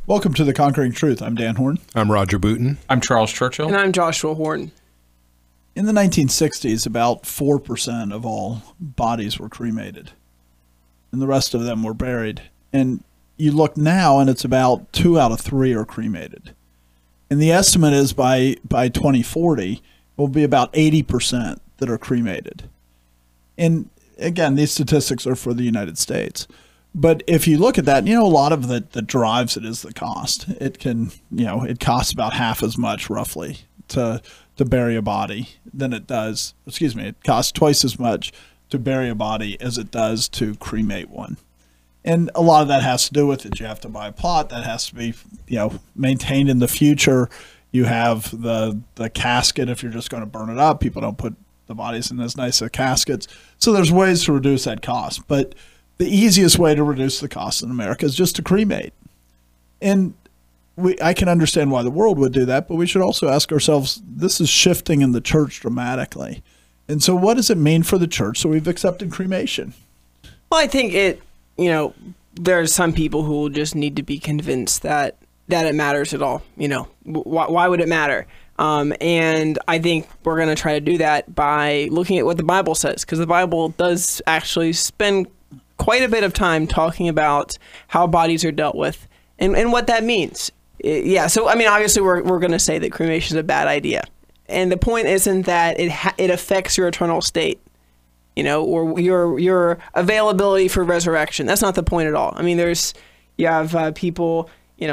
Welcome to The Conquering Truth. I'm Dan Horn. I'm Roger Booton. I'm Charles Churchill. And I'm Joshua Horn. In the 1960s, about 4% of all bodies were cremated, and the rest of them were buried. And you look now, and it's about 2 out of 3 are cremated. And the estimate is by 2040, it will be about 80% that are cremated. And again, these statistics are for the United States. But if you look at that, a lot of that drives it is the cost. It can, it costs about half as much roughly to bury a body than it does, it costs twice as much to bury a body as it does to cremate one. And a lot of that has to do with it. You have to buy a plot that has to be, maintained in the future. You have the casket if you're just going to burn it up. People don't put the bodies in as nice caskets. So there's ways to reduce that cost. But the easiest way to reduce the cost in America is just to cremate. And I can understand why the world would do that, but we should also ask ourselves, this is shifting in the church dramatically. And so what does it mean for the church? So we've accepted cremation. Well, I think there's some people who will just need to be convinced that it matters at all. Why would it matter? And I think we're going to try to do that by looking at what the Bible says, because the Bible does actually spend quite a bit of time talking about how bodies are dealt with and what that means. So obviously we're going to say that cremation is a bad idea, and the point isn't that it affects your eternal state, or your availability for resurrection. That's not the point at all. You have people,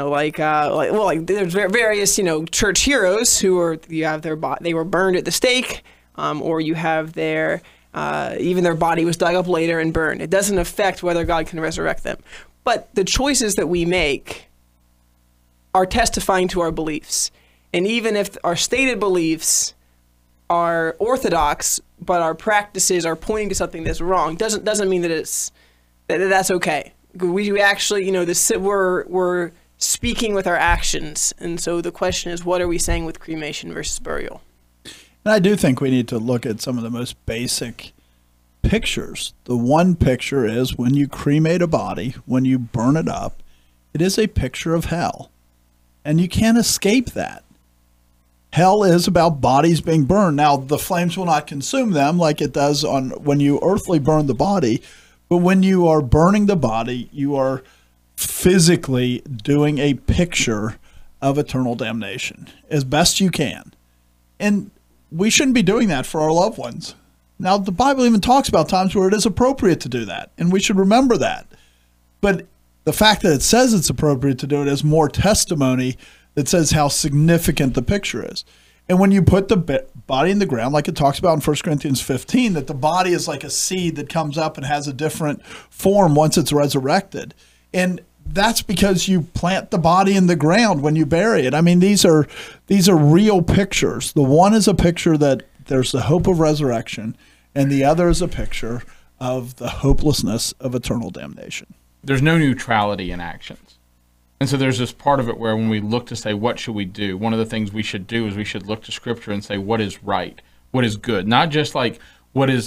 there's various church heroes who they were burned at the stake, or you have even their body was dug up later and burned. It doesn't affect whether God can resurrect them. But the choices that we make are testifying to our beliefs. And even if our stated beliefs are orthodox, but our practices are pointing to something that's wrong, doesn't mean that that's okay. We actually, we're speaking with our actions. And so the question is, what are we saying with cremation versus burial? And I do think we need to look at some of the most basic pictures. The one picture is when you cremate a body, when you burn it up, it is a picture of hell. And you can't escape that. Hell is about bodies being burned. Now, the flames will not consume them like it does when you earthly burn the body. But when you are burning the body, you are physically doing a picture of eternal damnation as best you can. And we shouldn't be doing that for our loved ones. Now, the Bible even talks about times where it is appropriate to do that, and we should remember that. But the fact that it says it's appropriate to do it is more testimony that says how significant the picture is. And when you put the body in the ground, like it talks about in 1 Corinthians 15, that the body is like a seed that comes up and has a different form once it's resurrected. And that's because you plant the body in the ground when you bury it. These are real pictures. The one is a picture that there's the hope of resurrection, and the other is a picture of the hopelessness of eternal damnation. There's no neutrality in actions. And so there's this part of it where when we look to say, what should we do? One of the things we should do is we should look to Scripture and say, what is right? What is good? Not just like what is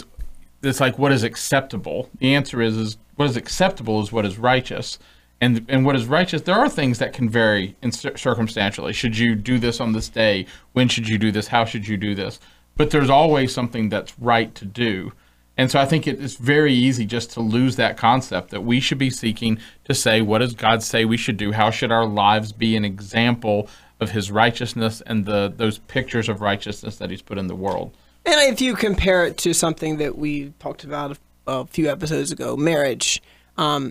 acceptable. The answer is what is acceptable is what is righteous. And what is righteous, there are things that can vary circumstantially. Should you do this on this day? When should you do this? How should you do this? But there's always something that's right to do. And so I think it's very easy just to lose that concept that we should be seeking to say, what does God say we should do? How should our lives be an example of his righteousness and those pictures of righteousness that he's put in the world? And if you compare it to something that we talked about a few episodes ago, marriage, in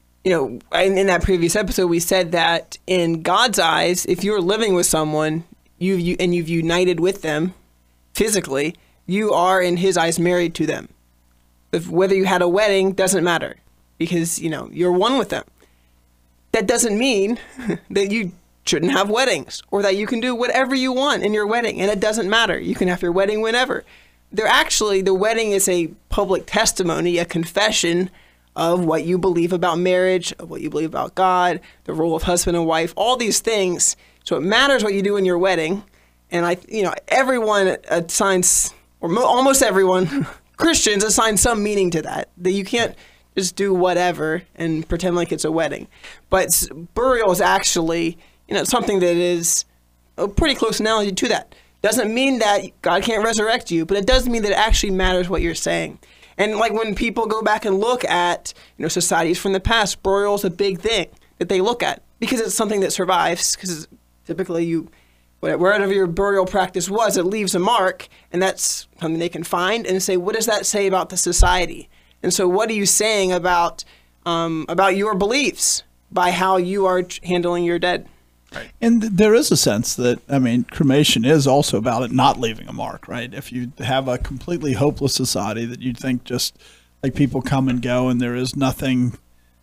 that previous episode, we said that in God's eyes, if you're living with someone you've united with them physically, you are in his eyes married to them. Whether you had a wedding doesn't matter because, you're one with them. That doesn't mean that you shouldn't have weddings or that you can do whatever you want in your wedding, and it doesn't matter. You can have your wedding whenever. The wedding is a public testimony, a confession of what you believe about marriage, of what you believe about God, the role of husband and wife, all these things. So it matters what you do in your wedding. And everyone assigns, or almost everyone, Christians assign some meaning to that. That you can't just do whatever and pretend like it's a wedding. But burial is actually, something that is a pretty close analogy to that. Doesn't mean that God can't resurrect you, but it does mean that it actually matters what you're saying. And like when people go back and look at, societies from the past, burial is a big thing that they look at because it's something that survives. Because typically wherever your burial practice was, it leaves a mark, and that's something they can find and say, what does that say about the society? And so what are you saying about your beliefs by how you are handling your dead? Right. And there is a sense that, cremation is also about it not leaving a mark, right? If you have a completely hopeless society that you think just like people come and go and there's nothing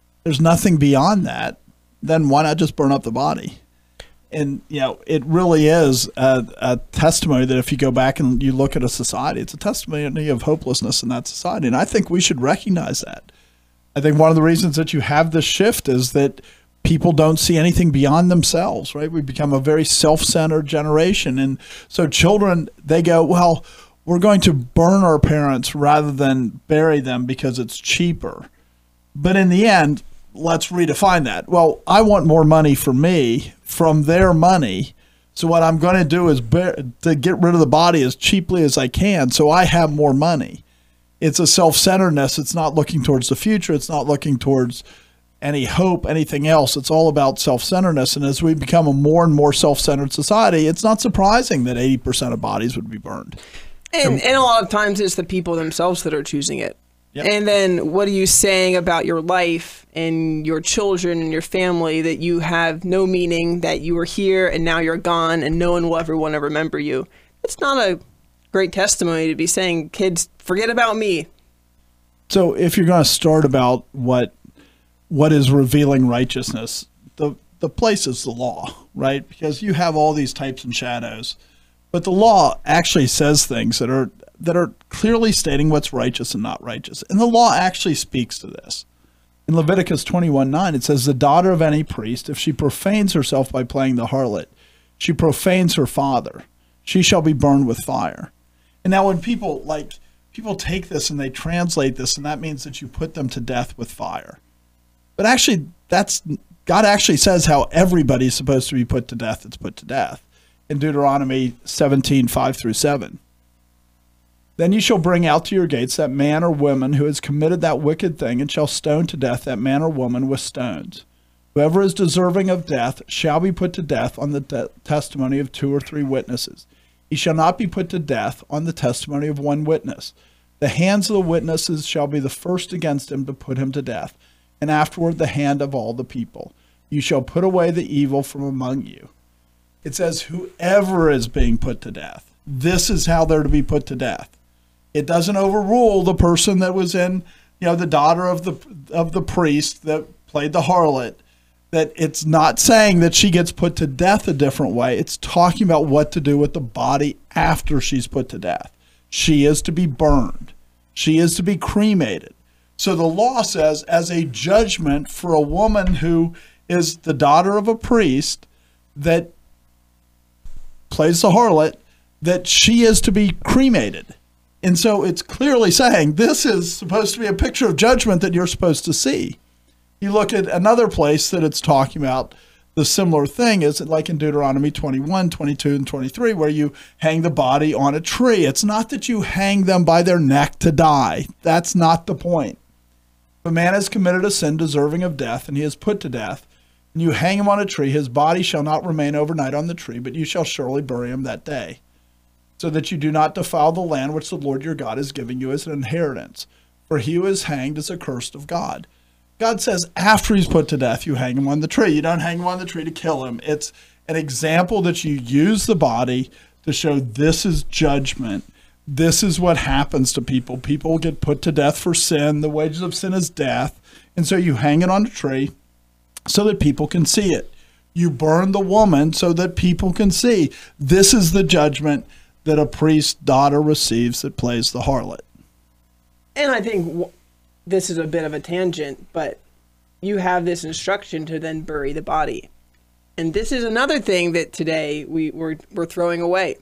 beyond that, then why not just burn up the body? And, it really is a testimony that if you go back and you look at a society, it's a testimony of hopelessness in that society. And I think we should recognize that. I think one of the reasons that you have this shift is that people don't see anything beyond themselves, right? We've become a very self-centered generation. And so children, they go, well, we're going to burn our parents rather than bury them because it's cheaper. But in the end, let's redefine that. Well, I want more money for me from their money. So what I'm going to do is to get rid of the body as cheaply as I can so I have more money. It's a self-centeredness. It's not looking towards the future. It's not looking towards any hope, anything else. It's all about self-centeredness. And as we become a more and more self-centered society, it's not surprising that 80% of bodies would be burned. And a lot of times it's the people themselves that are choosing it. Yep. And then what are you saying about your life and your children and your family that you have no meaning, that you were here and now you're gone and no one will ever want to remember you? It's not a great testimony to be saying, kids, forget about me. So if you're going to start about what is revealing righteousness, the place is the law, right? Because you have all these types and shadows, but the law actually says things that are clearly stating what's righteous and not righteous. And the law actually speaks to this. In Leviticus 21:9, it says, the daughter of any priest, if she profanes herself by playing the harlot, she profanes her father. She shall be burned with fire. And now when people take this and they translate this, and that means that you put them to death with fire. But actually, God actually says how everybody's supposed to be put to death. It's put to death in Deuteronomy 17:5-7. Then you shall bring out to your gates that man or woman who has committed that wicked thing, and shall stone to death that man or woman with stones. Whoever is deserving of death shall be put to death on the testimony of 2 or 3 witnesses. He shall not be put to death on the testimony of 1 witness. The hands of the witnesses shall be the first against him to put him to death, and afterward the hand of all the people. You shall put away the evil from among you. It says whoever is being put to death. This is how they're to be put to death. It doesn't overrule the person that was in, the daughter of the priest that played the harlot. That it's not saying that she gets put to death a different way. It's talking about what to do with the body after she's put to death. She is to be burned. She is to be cremated. So the law says, as a judgment for a woman who is the daughter of a priest that plays the harlot, that she is to be cremated. And so it's clearly saying this is supposed to be a picture of judgment that you're supposed to see. You look at another place that it's talking about the similar thing is like in Deuteronomy 21, 22, and 23, where you hang the body on a tree. It's not that you hang them by their neck to die. That's not the point. If a man has committed a sin deserving of death, and he is put to death, and you hang him on a tree, his body shall not remain overnight on the tree, but you shall surely bury him that day, so that you do not defile the land which the Lord your God is giving you as an inheritance. For he who is hanged is accursed of God. God says after he's put to death, you hang him on the tree. You don't hang him on the tree to kill him. It's an example that you use the body to show this is judgment. This is what happens to people. People get put to death for sin. The wages of sin is death. And so you hang it on a tree so that people can see it. You burn the woman so that people can see. This is the judgment that a priest's daughter receives that plays the harlot. And I think this is a bit of a tangent, but you have this instruction to then bury the body. And this is another thing that today we're throwing away.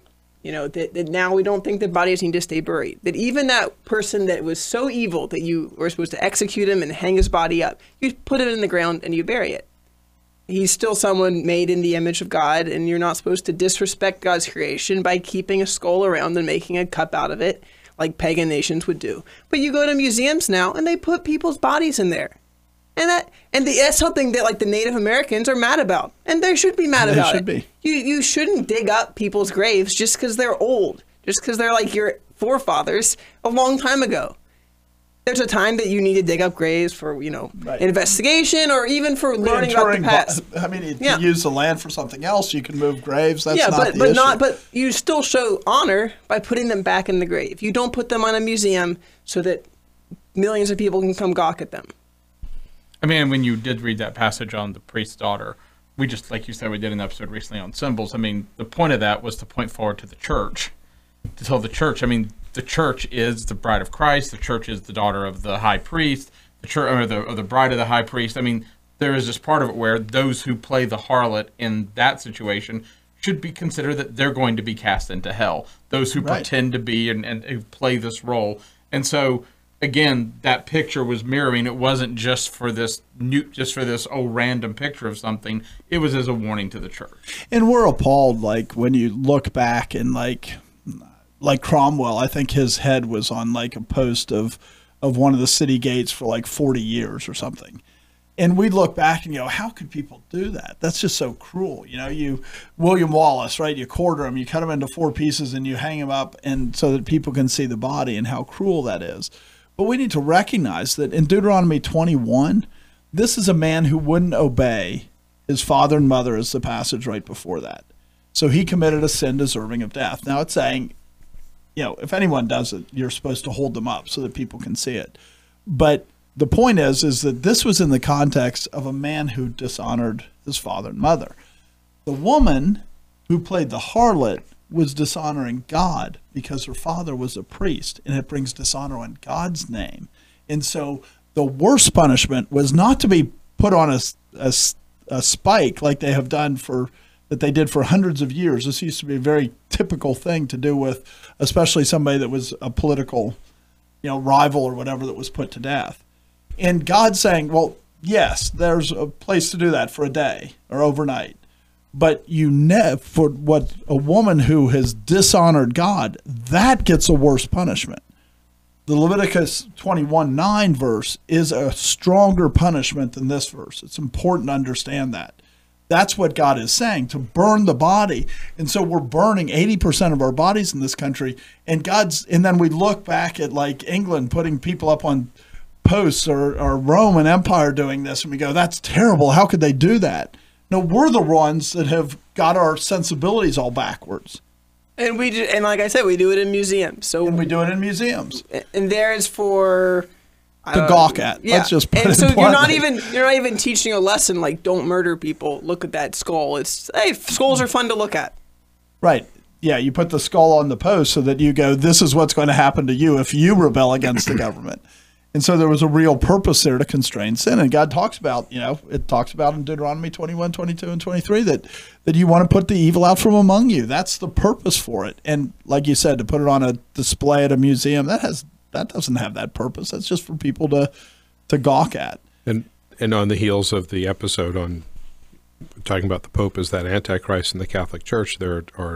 that now we don't think that bodies need to stay buried. That even that person that was so evil that you were supposed to execute him and hang his body up, you put it in the ground and you bury it. He's still someone made in the image of God, and you're not supposed to disrespect God's creation by keeping a skull around and making a cup out of it like pagan nations would do. But you go to museums now and they put people's bodies in there. And that's something that like the Native Americans are mad about, and they should be mad about it. Be. You shouldn't dig up people's graves just because they're old, just because they're like your forefathers a long time ago. There's a time that you need to dig up graves for Right. investigation or even for learning about the past. I mean, if you use the land for something else, you can move graves. That's but you still show honor by putting them back in the grave. You don't put them on a museum so that millions of people can come gawk at them. I mean, when you did read that passage on the priest's daughter, we just, like you said, we did an episode recently on symbols. I mean, the point of that was to point forward to the church, to tell the church. I mean, the church is the bride of Christ. The church is the daughter of the high priest. The church, or the bride of the high priest. I mean, there is this part of it where those who play the harlot in that situation should be considered that they're going to be cast into hell. Those who pretend to be and who play this role, and so. Again, that picture was mirroring. It wasn't just for this random picture of something. It was as a warning to the church. And we're appalled, like when you look back and like Cromwell. I think his head was on like a post of one of the city gates for like 40 years or something. And we look back and go, how could people do that? That's just so cruel. William Wallace, right? You quarter him, you cut him into 4 pieces, and you hang him up, and so that people can see the body and how cruel that is. But we need to recognize that in Deuteronomy 21, this is a man who wouldn't obey his father and mother, as the passage right before that. So he committed a sin deserving of death. Now it's saying, if anyone does it, you're supposed to hold them up so that people can see it. But the point is that this was in the context of a man who dishonored his father and mother. The woman who played the harlot was dishonoring God because her father was a priest, and it brings dishonor on God's name. And so the worst punishment was not to be put on a spike like they have done that they did for hundreds of years. This used to be a very typical thing to do with, especially somebody that was a political, rival or whatever that was put to death. And God saying, well, yes, there's a place to do that for a day or overnight. But for what a woman who has dishonored God, that gets a worse punishment. The Leviticus 21:9 verse is a stronger punishment than this verse. It's important to understand that. That's what God is saying, to burn the body. And so we're burning 80% of our bodies in this country. And then we look back at like England putting people up on posts or Roman Empire doing this, and we go, that's terrible. How could they do that? No, we're the ones that have got our sensibilities all backwards. And like I said, we do it in museums. And we do it in museums. And there's for to gawk at. Yeah. Let's just put and it so bluntly. you're not even teaching a lesson like don't murder people. Look at that skull. Skulls are fun to look at. Right. Yeah, you put the skull on the post so that you go, this is what's going to happen to you if you rebel against the government. And so there was a real purpose there to constrain sin. And God talks about, it talks about in Deuteronomy 21, 22, and 23 that you want to put the evil out from among you. That's the purpose for it. And like you said, to put it on a display at a museum, that doesn't have that purpose. That's just for people to gawk at. And on the heels of the episode on talking about the Pope as that Antichrist in the Catholic Church, there are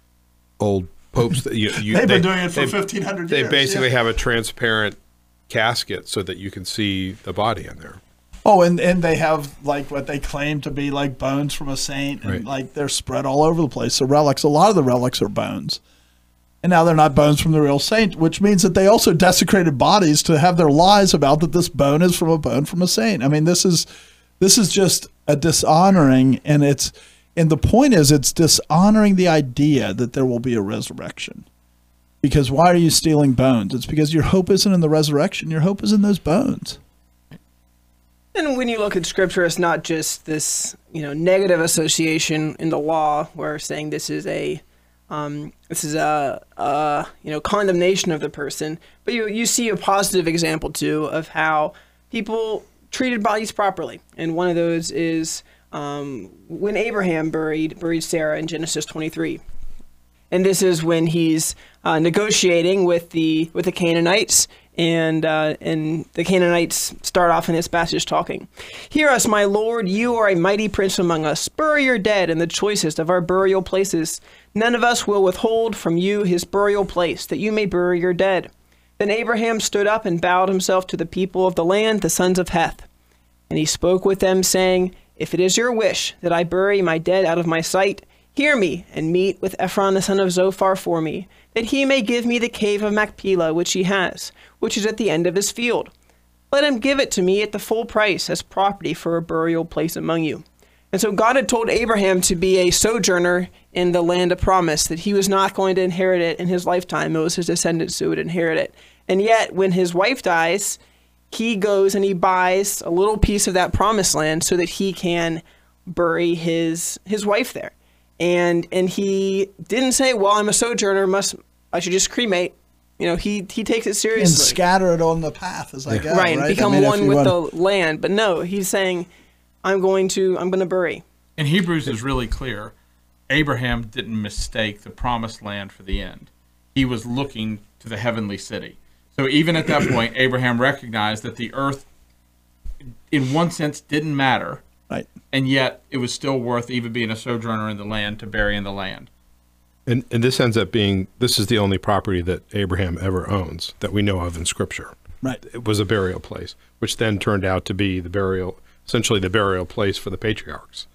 old popes that they've been doing it for 1,500 years. They basically have a transparent casket so that you can see the body in there. Oh, and they have like what they claim to be like bones from a saint, and right. like they're spread all over the place. The relics, a lot of the relics are bones. And now they're not bones from the real saint, which means that they also desecrated bodies to have their lies about that this bone is from a bone from a saint. I mean, this is just a dishonoring, and the point is it's dishonoring the idea that there will be a resurrection. Because why are you stealing bones? It's because your hope isn't in the resurrection. Your hope is in those bones. And when you look at Scripture, it's not just this, negative association in the law where saying this is a condemnation of the person, but you see a positive example too of how people treated bodies properly. And one of those is when Abraham buried Sarah in Genesis 23. And this is when he's negotiating with the Canaanites, and the Canaanites start off in this passage talking. Hear us, my lord, you are a mighty prince among us. Bury your dead in the choicest of our burial places. None of us will withhold from you his burial place, that you may bury your dead. Then Abraham stood up and bowed himself to the people of the land, the sons of Heth. And he spoke with them, saying, If it is your wish that I bury my dead out of my sight, hear me, and meet with Ephron the son of Zophar for me, that he may give me the cave of Machpelah which he has, which is at the end of his field. Let him give it to me at the full price as property for a burial place among you. And so God had told Abraham to be a sojourner in the land of promise, that he was not going to inherit it in his lifetime. It was his descendants who would inherit it. And yet, when his wife dies, he goes and he buys a little piece of that promised land so that he can bury his wife there. And he didn't say, well, I'm a sojourner, I should just cremate. You know, he takes it seriously. And scatter it on the path as I go. Right, and become one with the land. But no, he's saying, I'm going to bury. In Hebrews is really clear. Abraham didn't mistake the promised land for the end. He was looking to the heavenly city. So even at that point, Abraham recognized that the earth, in one sense, didn't matter. Right. And yet it was still worth even being a sojourner in the land to bury in the land. And this ends up being, this is the only property that Abraham ever owns that we know of in Scripture. Right. It was a burial place, which then turned out to be essentially the burial place for the patriarchs.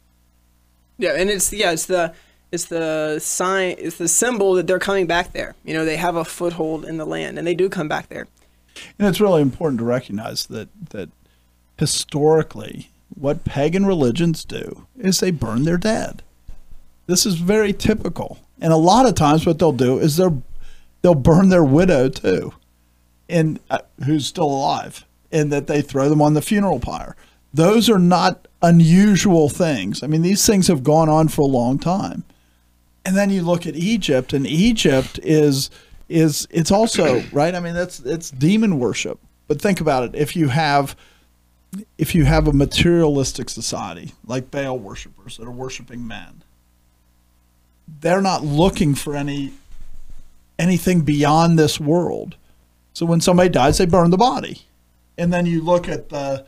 Yeah, and it's the sign, it's the symbol that they're coming back there. You know, they have a foothold in the land, and they do come back there. And it's really important to recognize that historically, what pagan religions do is they burn their dead. This is very typical. And a lot of times what they'll do is they'll burn their widow too, and who's still alive, and that they throw them on the funeral pyre. Those are not unusual things. I mean, these things have gone on for a long time. And then you look at Egypt, and Egypt is it's also, right? I mean, it's demon worship. But think about it. If you have a materialistic society like Baal worshipers that are worshiping men, they're not looking for anything beyond this world. So when somebody dies, they burn the body. And then you look at the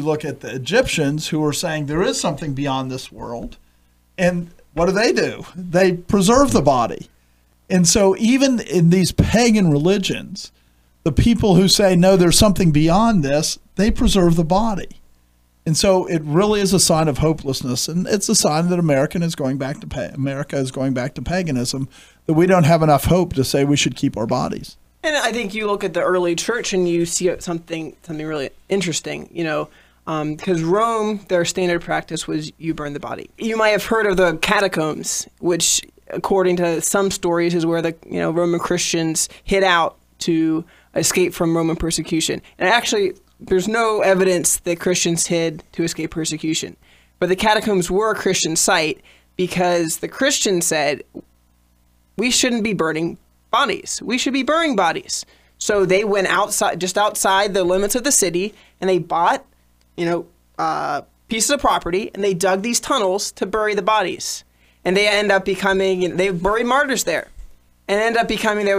Egyptians who are saying there is something beyond this world, and what do? They preserve the body. And so even in these pagan religions, the people who say, no, there's something beyond this, they preserve the body. And so it really is a sign of hopelessness, and it's a sign that America is going back to paganism, that we don't have enough hope to say we should keep our bodies. And I think you look at the early church and you see something really interesting, you know, because Rome, their standard practice was you burn the body. You might have heard of the catacombs, which, according to some stories, is where the Roman Christians hid out to escape from Roman persecution. And actually, there's no evidence that Christians hid to escape persecution. But the catacombs were a Christian site because the Christians said, we shouldn't be burning bodies. We should be burying bodies. So they went outside, just outside the limits of the city, and they bought, pieces of property, and they dug these tunnels to bury the bodies. And they end up becoming, they buried martyrs there, and end up becoming,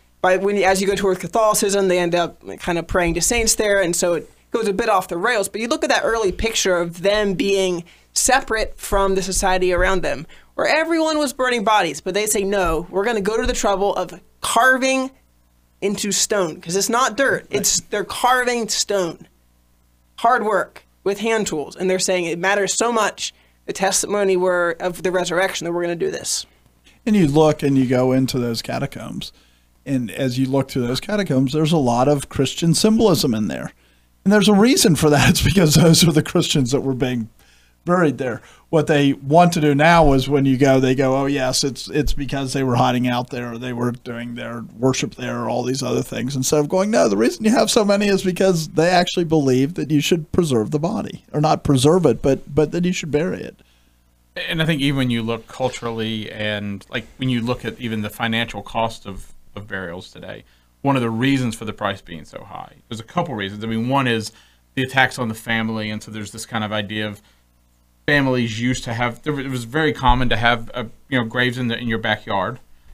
as you go toward Catholicism, they end up kind of praying to saints there, and so it goes a bit off the rails. But you look at that early picture of them being separate from the society around them, where everyone was burning bodies, but they say, no, we're going to go to the trouble of carving into stone, because it's not dirt. They're carving stone. Hard work with hand tools. And they're saying it matters so much, the testimony of the resurrection, that we're going to do this. And you look and you go into those catacombs, and as you look through those catacombs, there's a lot of Christian symbolism in there. And there's a reason for that. It's because those are the Christians that were being buried there. What they want to do now is when you go, they go, oh yes, it's because they were hiding out there, or they were doing their worship there, or all these other things, instead of going, no, the reason you have so many is because they actually believe that you should preserve the body, or not preserve it, but that you should bury it. And I think even when you look culturally, and like when you look at even the financial cost of burials today, one of the reasons for the price being so high, there's a couple reasons. I mean, one is the attacks on the family, and so there's this kind of idea of families used to have, it was very common to have graves in your backyard.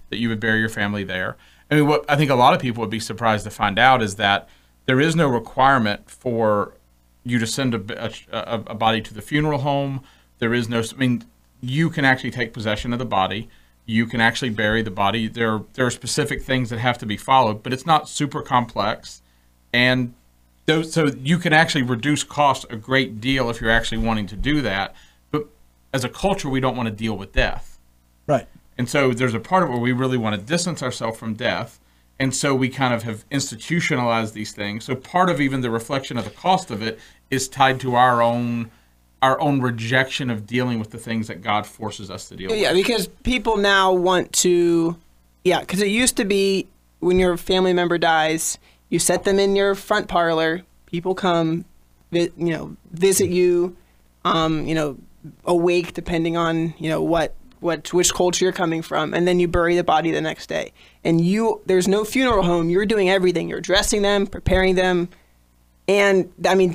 that you would bury your family there. I mean, what I think a lot of people would be surprised to find out is that there is no requirement for you to send a body to the funeral home. There is no, I mean, you can actually take possession of the body. You can actually bury the body. There are specific things that have to be followed, but it's not super complex. And so you can actually reduce costs a great deal if you're actually wanting to do that. But as a culture, we don't want to deal with death. Right. And so there's a part of it where we really want to distance ourselves from death. And so we kind of have institutionalized these things. So part of even the reflection of the cost of it is tied to our own rejection of dealing with the things that God forces us to deal with. Yeah, because people now want to, because it used to be when your family member dies, you set them in your front parlor, people come, visit you, awake depending on, which culture you're coming from, and then you bury the body the next day. And there's no funeral home. You're doing everything. You're dressing them, preparing them. And I mean,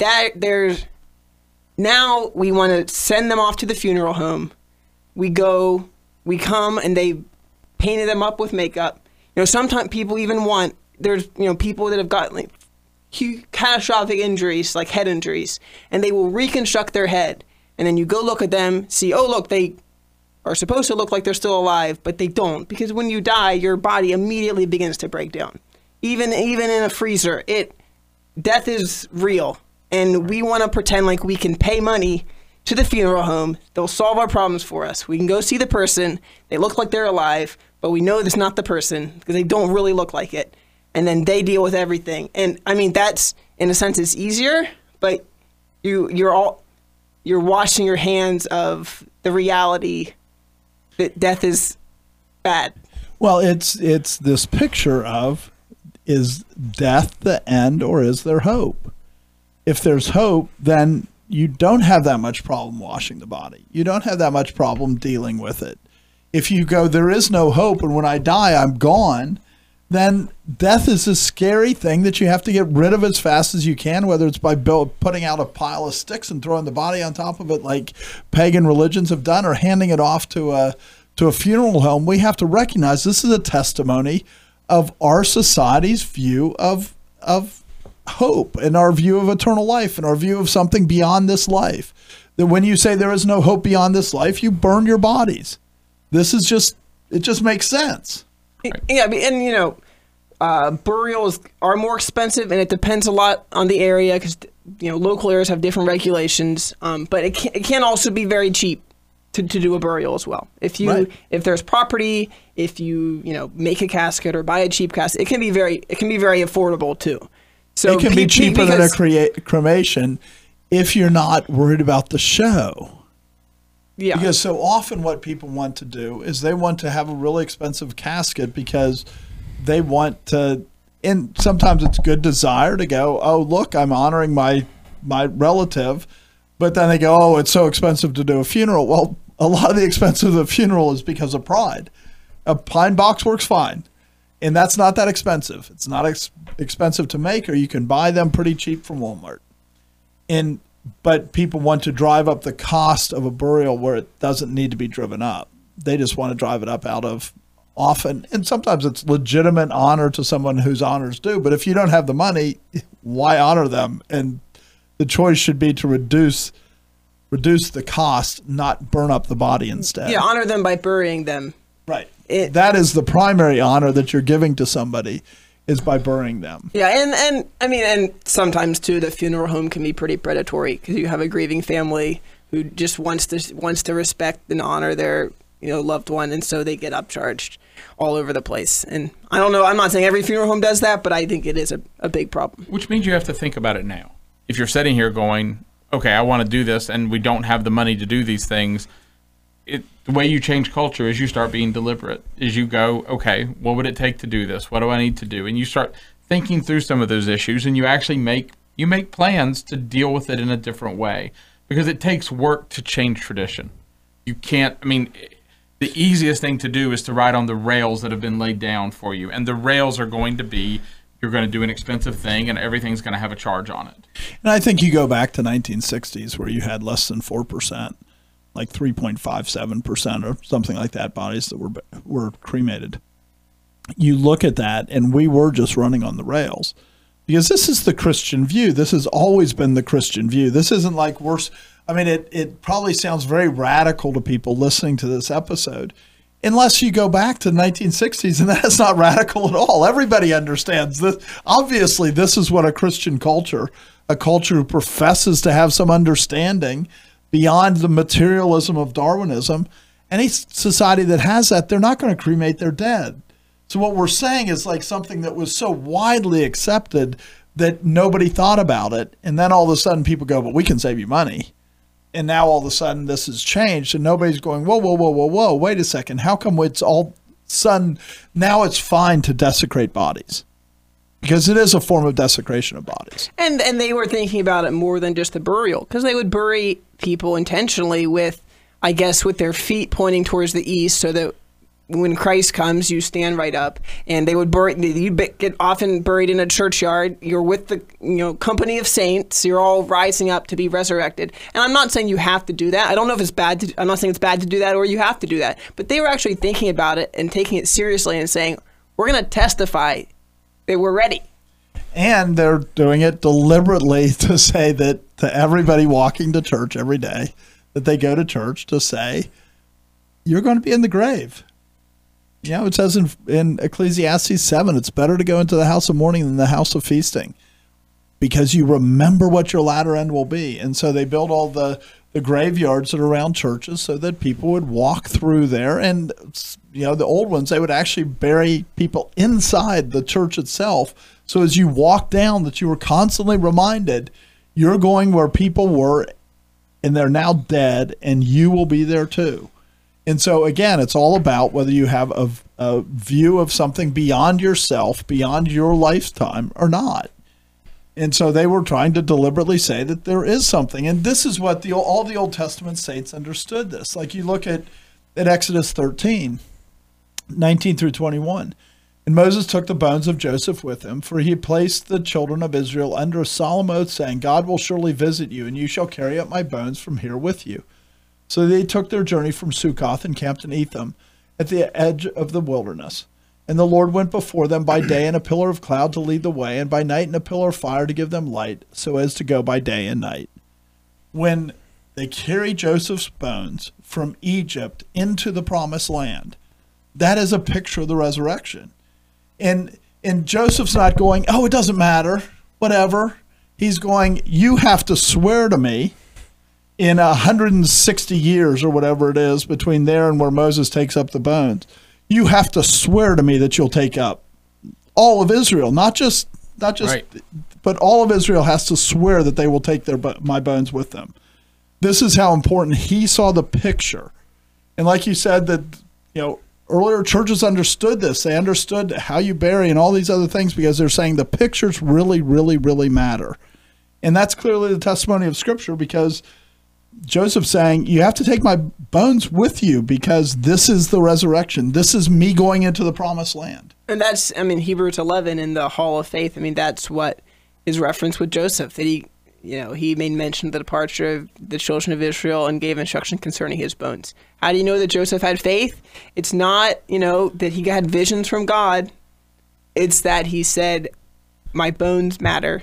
now we want to send them off to the funeral home. We come, and they painted them up with makeup. Sometimes people even there's people that have gotten huge catastrophic injuries, like head injuries, and they will reconstruct their head. And then you go look at them, see, oh, look, they are supposed to look like they're still alive, but they don't, because when you die, your body immediately begins to break down. Even in a freezer, death is real, and we want to pretend like we can pay money to the funeral home. They'll solve our problems for us. We can go see the person. They look like they're alive, but we know it's not the person because they don't really look like it. And then they deal with everything. And I mean, that's, in a sense, it's easier, but you're washing your hands of the reality that death is bad. Well, it's this picture of, is death the end or is there hope? If there's hope, then you don't have that much problem washing the body. You don't have that much problem dealing with it. If you go, there is no hope, and when I die, I'm gone, then death is a scary thing that you have to get rid of as fast as you can, whether it's by putting out a pile of sticks and throwing the body on top of it like pagan religions have done, or handing it off to a funeral home. We have to recognize this is a testimony of our society's view of hope, and our view of eternal life, and our view of something beyond this life. That when you say there is no hope beyond this life, you burn your bodies. It just makes sense. Yeah, and burials are more expensive, and it depends a lot on the area, because local areas have different regulations. But it can also be very cheap to do a burial as well. If there's property, if you make a casket or buy a cheap casket, it can be very affordable too. So it can be cheaper than a cremation if you're not worried about the show. Yeah. Because so often what people want to do is they want to have a really expensive casket because they want to, and sometimes it's good desire to go, oh, look, I'm honoring my relative. But then they go, oh, it's so expensive to do a funeral. Well, a lot of the expense of the funeral is because of pride. A pine box works fine. And that's not that expensive. It's not expensive to make, or you can buy them pretty cheap from Walmart. But people want to drive up the cost of a burial where it doesn't need to be driven up. They just want to drive it up out of often, and sometimes it's legitimate honor to someone whose honors due. But if you don't have the money, why honor them? And the choice should be to reduce the cost, not burn up the body instead. Yeah, honor them by burying them. Right. That is the primary honor that you're giving to somebody, is by burying them. Yeah, and sometimes too, the funeral home can be pretty predatory, because you have a grieving family who just wants to respect and honor their loved one, and so they get upcharged all over the place. And I don't know, I'm not saying every funeral home does that, but I think it is a big problem. Which means you have to think about it now. If you're sitting here going, okay, I want to do this, and we don't have the money to do these things, the way you change culture is you start being deliberate. Is you go, okay, what would it take to do this? What do I need to do? And you start thinking through some of those issues, and you actually make plans to deal with it in a different way, because it takes work to change tradition. You can't, the easiest thing to do is to ride on the rails that have been laid down for you. And the rails are going to be, you're going to do an expensive thing, and everything's going to have a charge on it. And I think you go back to 1960s where you had less than 4%. Like 3.57% or something like that, bodies that were cremated. you look at that, and we were just running on the rails. Because this is the Christian view. This has always been the Christian view. This isn't like it probably sounds very radical to people listening to this episode, unless you go back to the 1960s, and that's not radical at all. Everybody understands this. Obviously, this is what a Christian culture, a culture who professes to have some understanding beyond the materialism of Darwinism. Any society that has that, they're not going to cremate their dead. So what we're saying is like something that was so widely accepted that nobody thought about it. And then all of a sudden people go, but we can save you money. And now all of a sudden this has changed and nobody's going, whoa, wait a second. How come it's all sudden now it's fine to desecrate bodies? Because it is a form of desecration of bodies. And they were thinking about it more than just the burial, because they would bury people intentionally with, I guess, with their feet pointing towards the east, so that when Christ comes, you stand right up. And they would get often buried in a churchyard. You're with the company of saints. You're all rising up to be resurrected. And I'm not saying you have to do that. I don't know if it's bad. I'm not saying it's bad to do that or you have to do that. But they were actually thinking about it and taking it seriously and saying, we're going to testify that we're ready. And they're doing it deliberately to say that to everybody walking to church every day, that they go to church to say, you're going to be in the grave. It says in Ecclesiastes 7, it's better to go into the house of mourning than the house of feasting, because you remember what your latter end will be. And so they build all the graveyards that are around churches so that people would walk through there. And, the old ones, they would actually bury people inside the church itself. So as you walk down, that you were constantly reminded, you're going where people were and they're now dead, and you will be there too. And so, again, it's all about whether you have a view of something beyond yourself, beyond your lifetime or not. And so they were trying to deliberately say that there is something. And this is what all the Old Testament saints understood this. Like you look at Exodus 13, 19 through 21. And Moses took the bones of Joseph with him, for he had placed the children of Israel under a solemn oath, saying, God will surely visit you, and you shall carry up my bones from here with you. So they took their journey from Succoth and camped in Etham at the edge of the wilderness. And the Lord went before them by day in a pillar of cloud to lead the way, and by night in a pillar of fire to give them light, so as to go by day and night. When they carry Joseph's bones from Egypt into the promised land, that is a picture of the resurrection. And Joseph's not going, oh, it doesn't matter, whatever. He's going, you have to swear to me in 160 years or whatever it is between there and where Moses takes up the bones. You have to swear to me that you'll take up all of Israel, not just, right, but all of Israel has to swear that they will take my bones with them. This is how important he saw the picture. And like you said, that, earlier churches understood this. They understood how you bury and all these other things, because they're saying the pictures really, really, really matter. And that's clearly the testimony of Scripture, because Joseph's saying, you have to take my bones with you, because this is the resurrection. This is me going into the promised land. And that's, Hebrews 11 in the Hall of Faith. That's what is referenced with Joseph, that he made mention of the departure of the children of Israel and gave instruction concerning his bones. How do you know that Joseph had faith? It's not, that he had visions from God. It's that he said, my bones matter.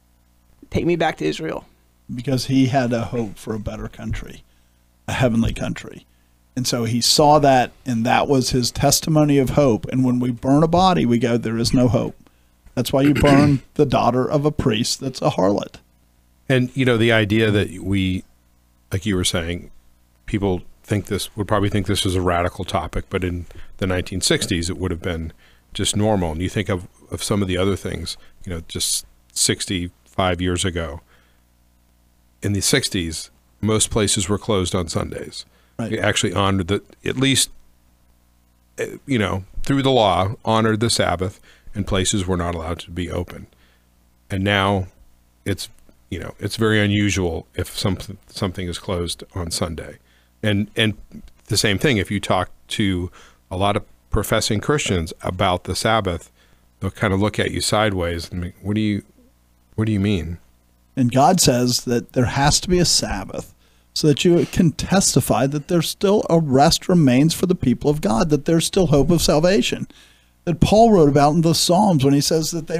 Take me back to Israel. Because he had a hope for a better country, a heavenly country. And so he saw that, and that was his testimony of hope. And when we burn a body, we go, there is no hope. That's why you burn the daughter of a priest that's a harlot. And, the idea that we, like you were saying, people would probably think this is a radical topic, but in the 1960s, it would have been just normal. And you think of some of the other things, just 65 years ago. In the 60s, most places were closed on Sundays. Right. They actually honored at least, through the law, honored the Sabbath, and places were not allowed to be open. And now it's very unusual if something is closed on Sunday. And the same thing, if you talk to a lot of professing Christians about the Sabbath, they'll kind of look at you sideways and what do you mean? And God says that there has to be a Sabbath so that you can testify that there's still a rest remains for the people of God, that there's still hope of salvation. that Paul wrote about in the Psalms when he says that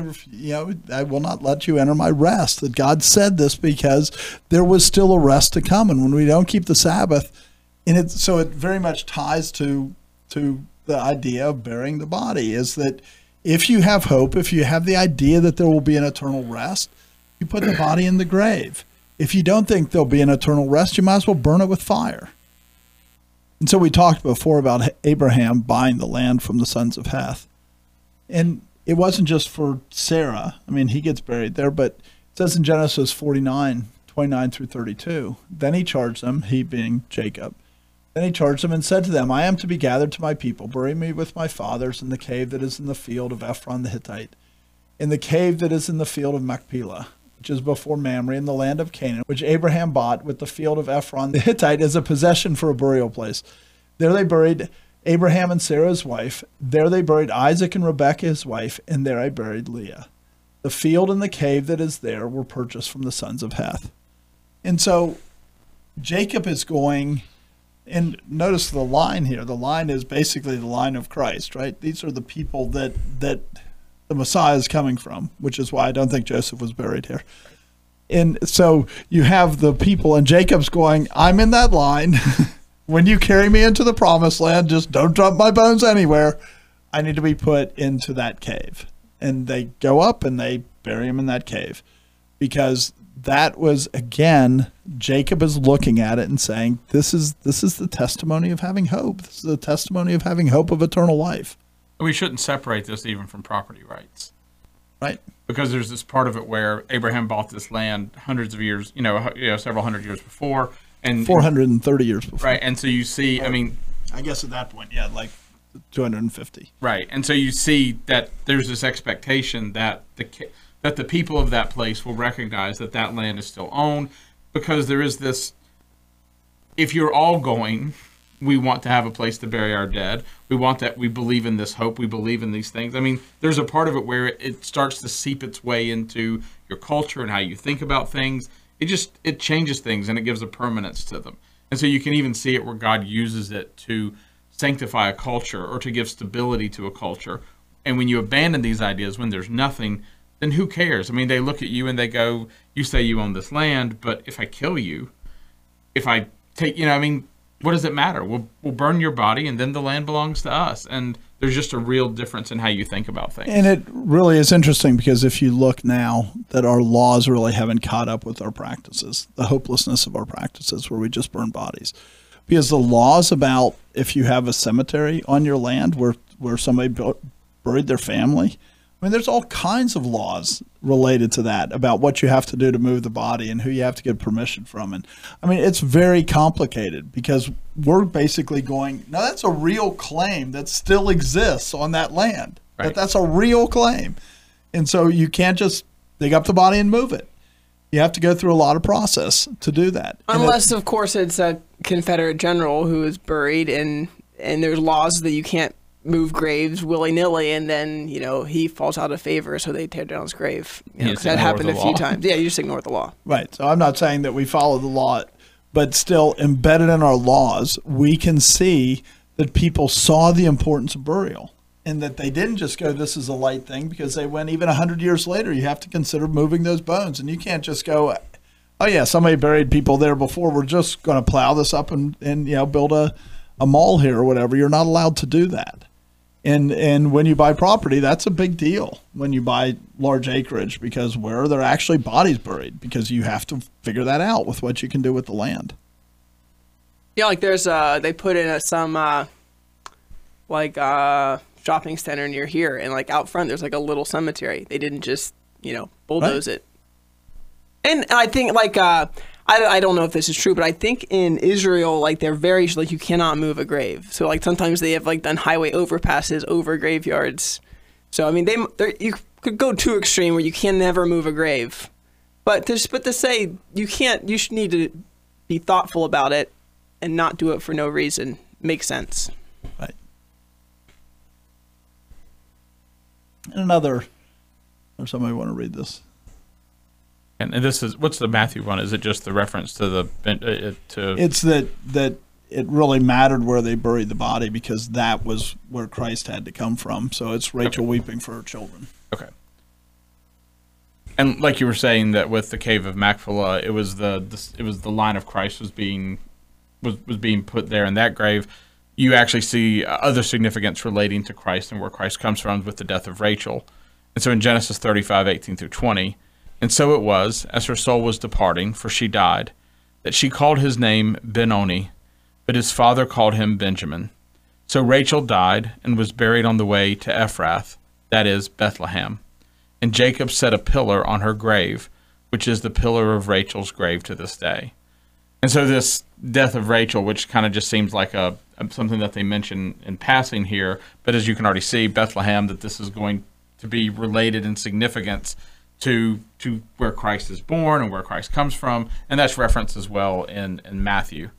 I will not let you enter my rest. That God said this because there was still a rest to come, and when we don't keep the Sabbath, so it very much ties to the idea of burying the body. Is that if you have hope, if you have the idea that there will be an eternal rest, you put the body in the grave. If you don't think there'll be an eternal rest, you might as well burn it with fire. And so we talked before about Abraham buying the land from the sons of Heth. And it wasn't just for Sarah. I mean, he gets buried there, but it says in Genesis 49:29 through 32, then he charged them, he being Jacob, then he charged them and said to them, I am to be gathered to my people. Bury me with my fathers in the cave that is in the field of Ephron the Hittite, in the cave that is in the field of Machpelah, which is before Mamre, in the land of Canaan, which Abraham bought with the field of Ephron the Hittite as a possession for a burial place. There they buried Abraham and Sarah his wife. There they buried Isaac and Rebekah his wife, and there I buried Leah. The field and the cave that is there were purchased from the sons of Heth. And so Jacob is going, and notice the line here. The line is basically the line of Christ, right? These are the people that the Messiah is coming from, which is why I don't think Joseph was buried here. And so you have the people, and Jacob's going, I'm in that line. When you carry me into the promised land, just don't drop my bones anywhere. I need to be put into that cave. And they go up and they bury him in that cave. Because that was, again, Jacob is looking at it and saying, this is the testimony of having hope. This is the testimony of having hope of eternal life. We shouldn't separate this even from property rights. Right. Because there's this part of it where Abraham bought this land hundreds of years, several hundred years before. And 430 years before. Right. And so you see, I guess at that point, like 250. Right. And so you see that there's this expectation that the people of that place will recognize that that land is still owned, because there is this, if you're all going, we want to have a place to bury our dead. We want that. We believe in this hope. We believe in these things. I mean, there's a part of it where it starts to seep its way into your culture and how you think about things. It changes things, and it gives a permanence to them. And so you can even see it where God uses it to sanctify a culture or to give stability to a culture. And when you abandon these ideas, when there's nothing, then who cares? I mean, they look at you and they go, you say you own this land, but if I kill you, if I take, what does it matter? We'll burn your body, and then the land belongs to us. And there's just a real difference in how you think about things. And it really is interesting, because if you look now that our laws really haven't caught up with our practices, the hopelessness of our practices where we just burn bodies. Because the laws about if you have a cemetery on your land where somebody buried their family, I mean, there's all kinds of laws related to that about what you have to do to move the body and who you have to get permission from. And I mean, it's very complicated, because we're basically going, no, that's a real claim that still exists on that land. Right. That's a real claim. And so you can't just dig up the body and move it. You have to go through a lot of process to do that. Unless, of course, it's a Confederate general who is buried, and there's laws that you can't move graves willy-nilly, and then he falls out of favor, so they tear down his grave. That happened a few times. Yeah, you just ignore the law. Right. So I'm not saying that we follow the law, but still embedded in our laws, we can see that people saw the importance of burial, and that they didn't just go, this is a light thing, because they went even 100 years later, you have to consider moving those bones. And you can't just go, oh yeah, somebody buried people there before, we're just going to plow this up and build a mall here or whatever. You're not allowed to do that. And when you buy property, that's a big deal when you buy large acreage, because where are there actually bodies buried? Because you have to figure that out with what you can do with the land. Yeah, like there's they put in some shopping center near here, and like out front there's like a little cemetery. They didn't just bulldoze it. And I think I don't know if this is true, but I think in Israel, they're very, you cannot move a grave. So, sometimes they have, done highway overpasses over graveyards. So, I mean, you could go too extreme where you can never move a grave. But to say you can't, you should need to be thoughtful about it and not do it for no reason makes sense. Right. And or somebody want to read this? And this is, what's the Matthew one? Is it just the reference to the It's that it really mattered where they buried the body because that was where Christ had to come from. So it's Rachel weeping for her children. Okay. And like you were saying that with the cave of Machpelah, it was the line of Christ was being put there in that grave. You actually see other significance relating to Christ and where Christ comes from with the death of Rachel. And so in Genesis 35:18-20, and so it was, as her soul was departing, for she died, that she called his name Ben-Oni, but his father called him Benjamin. So Rachel died and was buried on the way to Ephrath, that is, Bethlehem. And Jacob set a pillar on her grave, which is the pillar of Rachel's grave to this day. And so this death of Rachel, which kind of just seems like something that they mention in passing here, but as you can already see, Bethlehem, that this is going to be related in significance to where Christ is born and where Christ comes from, and that's referenced as well in Matthew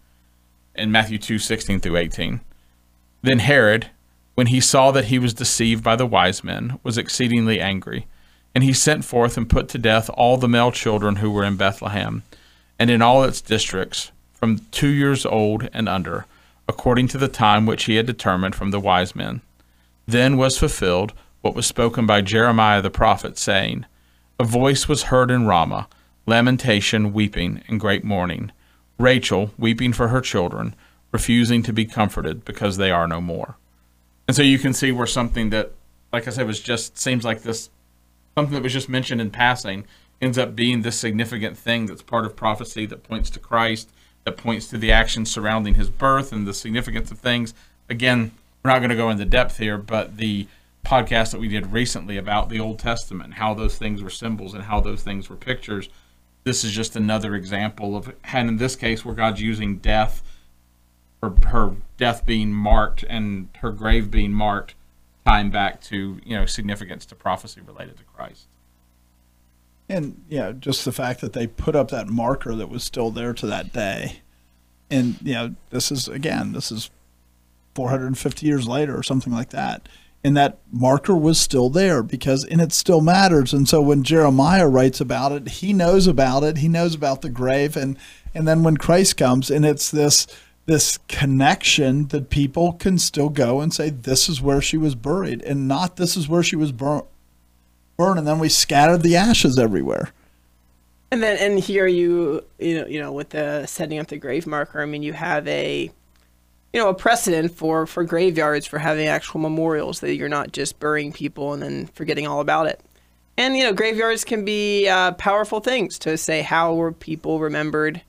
2:16-18. Then Herod, when he saw that he was deceived by the wise men, was exceedingly angry, and he sent forth and put to death all the male children who were in Bethlehem, and in all its districts, from 2 years old and under, according to the time which he had determined from the wise men. Then was fulfilled what was spoken by Jeremiah the prophet, saying, A voice was heard in Ramah, lamentation, weeping, and great mourning, Rachel weeping for her children, refusing to be comforted because they are no more. And so you can see where something that, like I said, seems like this, something that was just mentioned in passing, ends up being this significant thing that's part of prophecy that points to Christ, that points to the actions surrounding his birth and the significance of things. Again, we're not going to go into depth here, but the podcast that we did recently about the Old Testament, how those things were symbols and how those things were pictures, this is just another example of, and in this case, where God's using death, her death being marked and her grave being marked, tying back to, significance to prophecy related to Christ. And just the fact that they put up that marker that was still there to that day. And this is 450 years later or something like that. And that marker was still there and it still matters. And so when Jeremiah writes about it, he knows about it. He knows about the grave. And then when Christ comes, and it's this connection that people can still go and say, this is where she was buried, and not this is where she was burned. And then we scattered the ashes everywhere. And here with the setting up the grave marker, I mean, you have a precedent for graveyards for having actual memorials, that you're not just burying people and then forgetting all about it. And, graveyards can be powerful things to say how were people remembered.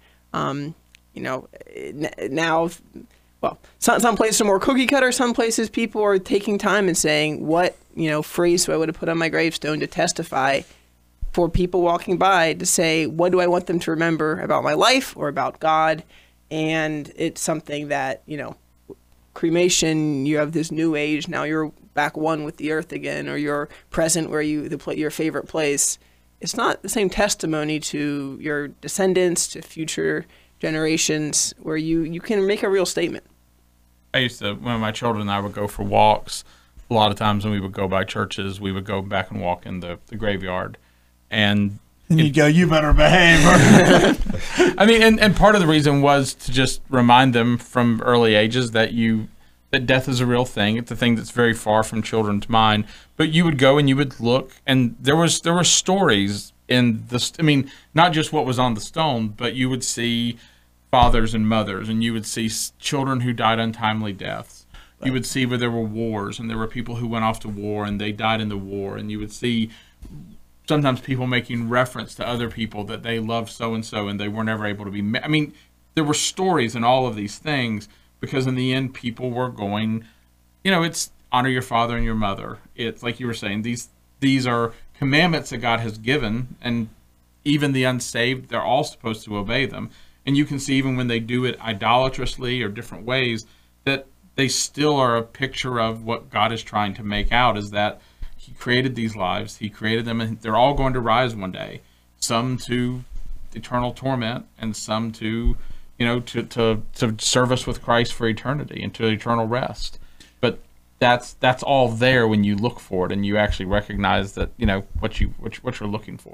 Now, well, some places are more cookie cutter. Some places people are taking time and saying, what, phrase do I want to put on my gravestone to testify for people walking by, to say, what do I want them to remember about my life or about God? And it's something that, cremation, you have this new age. Now you're back one with the earth again, or you're present where your favorite place. It's not the same testimony to your descendants, to future generations, where you can make a real statement. I used to, when my children and I would go for walks, a lot of times when we would go by churches, we would go back and walk in the graveyard. And you'd go, you better behave. I mean, and part of the reason was to just remind them from early ages that death is a real thing. It's a thing that's very far from children's mind. But you would go and you would look, and there were stories in this. I mean, not just what was on the stone, but you would see fathers and mothers, and you would see children who died untimely deaths. Right. You would see where there were wars, and there were people who went off to war, and they died in the war. And you would see sometimes people making reference to other people that they loved so-and-so, and they were never able to be. I mean, there were stories in all of these things, because in the end, people were going, it's honor your father and your mother. It's like you were saying, these are commandments that God has given, and even the unsaved, they're all supposed to obey them. And you can see even when they do it idolatrously or different ways, that they still are a picture of what God is trying to make out, is that he created these lives, he created them, and they're all going to rise one day. Some to eternal torment, and some to, to serve us with Christ for eternity and to eternal rest. But that's all there when you look for it and you actually recognize that, what you're looking for.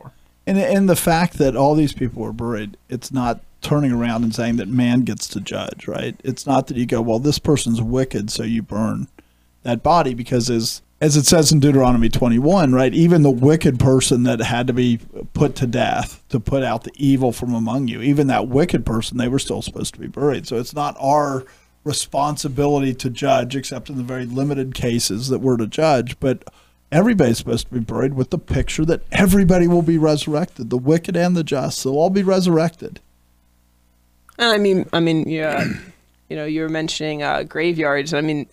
And the fact that all these people were buried, it's not turning around and saying that man gets to judge, right? It's not that you go, well, this person's wicked, so you burn that body, because as it says in Deuteronomy 21, right, even the wicked person that had to be put to death to put out the evil from among you, even that wicked person, they were still supposed to be buried. So it's not our responsibility to judge, except in the very limited cases that we're to judge, but everybody's supposed to be buried with the picture that everybody will be resurrected, the wicked and the just, they'll all be resurrected. And I mean, yeah, you were mentioning graveyards. I mean,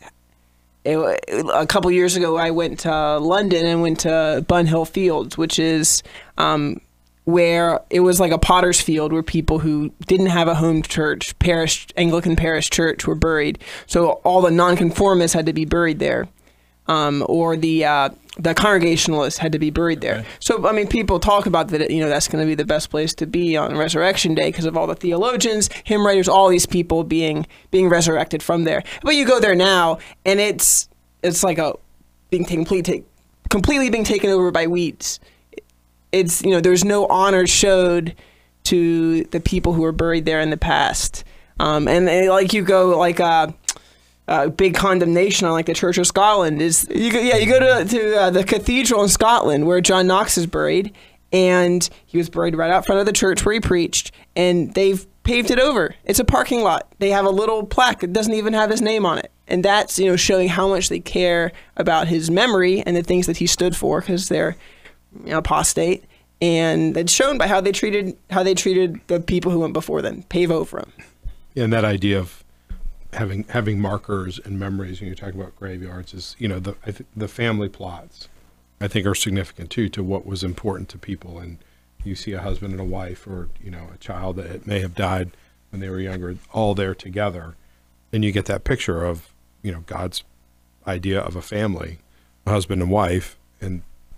a couple years ago, I went to London and went to Bunhill Fields, which is where it was like a potter's field where people who didn't have a home church, Anglican parish church, were buried. So all the nonconformists had to be buried there, or the Congregationalists had to be buried there. Okay. So, I mean, people talk about that, that's going to be the best place to be on Resurrection Day because of all the theologians, hymn writers, all these people being resurrected from there. But you go there now, and it's like completely being taken over by weeds. It's, there's no honor showed to the people who were buried there in the past. And like you go, like, big condemnation on like the Church of Scotland is you go to the cathedral in Scotland where John Knox is buried, and he was buried right out front of the church where he preached, and they've paved it over. It's a parking lot. They have a little plaque that doesn't even have his name on it, and that's showing how much they care about his memory and the things that he stood for, because they're apostate, and it's shown by how they treated the people who went before them, pave over them. Yeah, and that idea of having markers and memories when you're talking about graveyards is, the family plots, I think, are significant too to what was important to people. And you see a husband and a wife, or a child that may have died when they were younger, all there together, and you get that picture of God's idea of a family, a husband and wife. And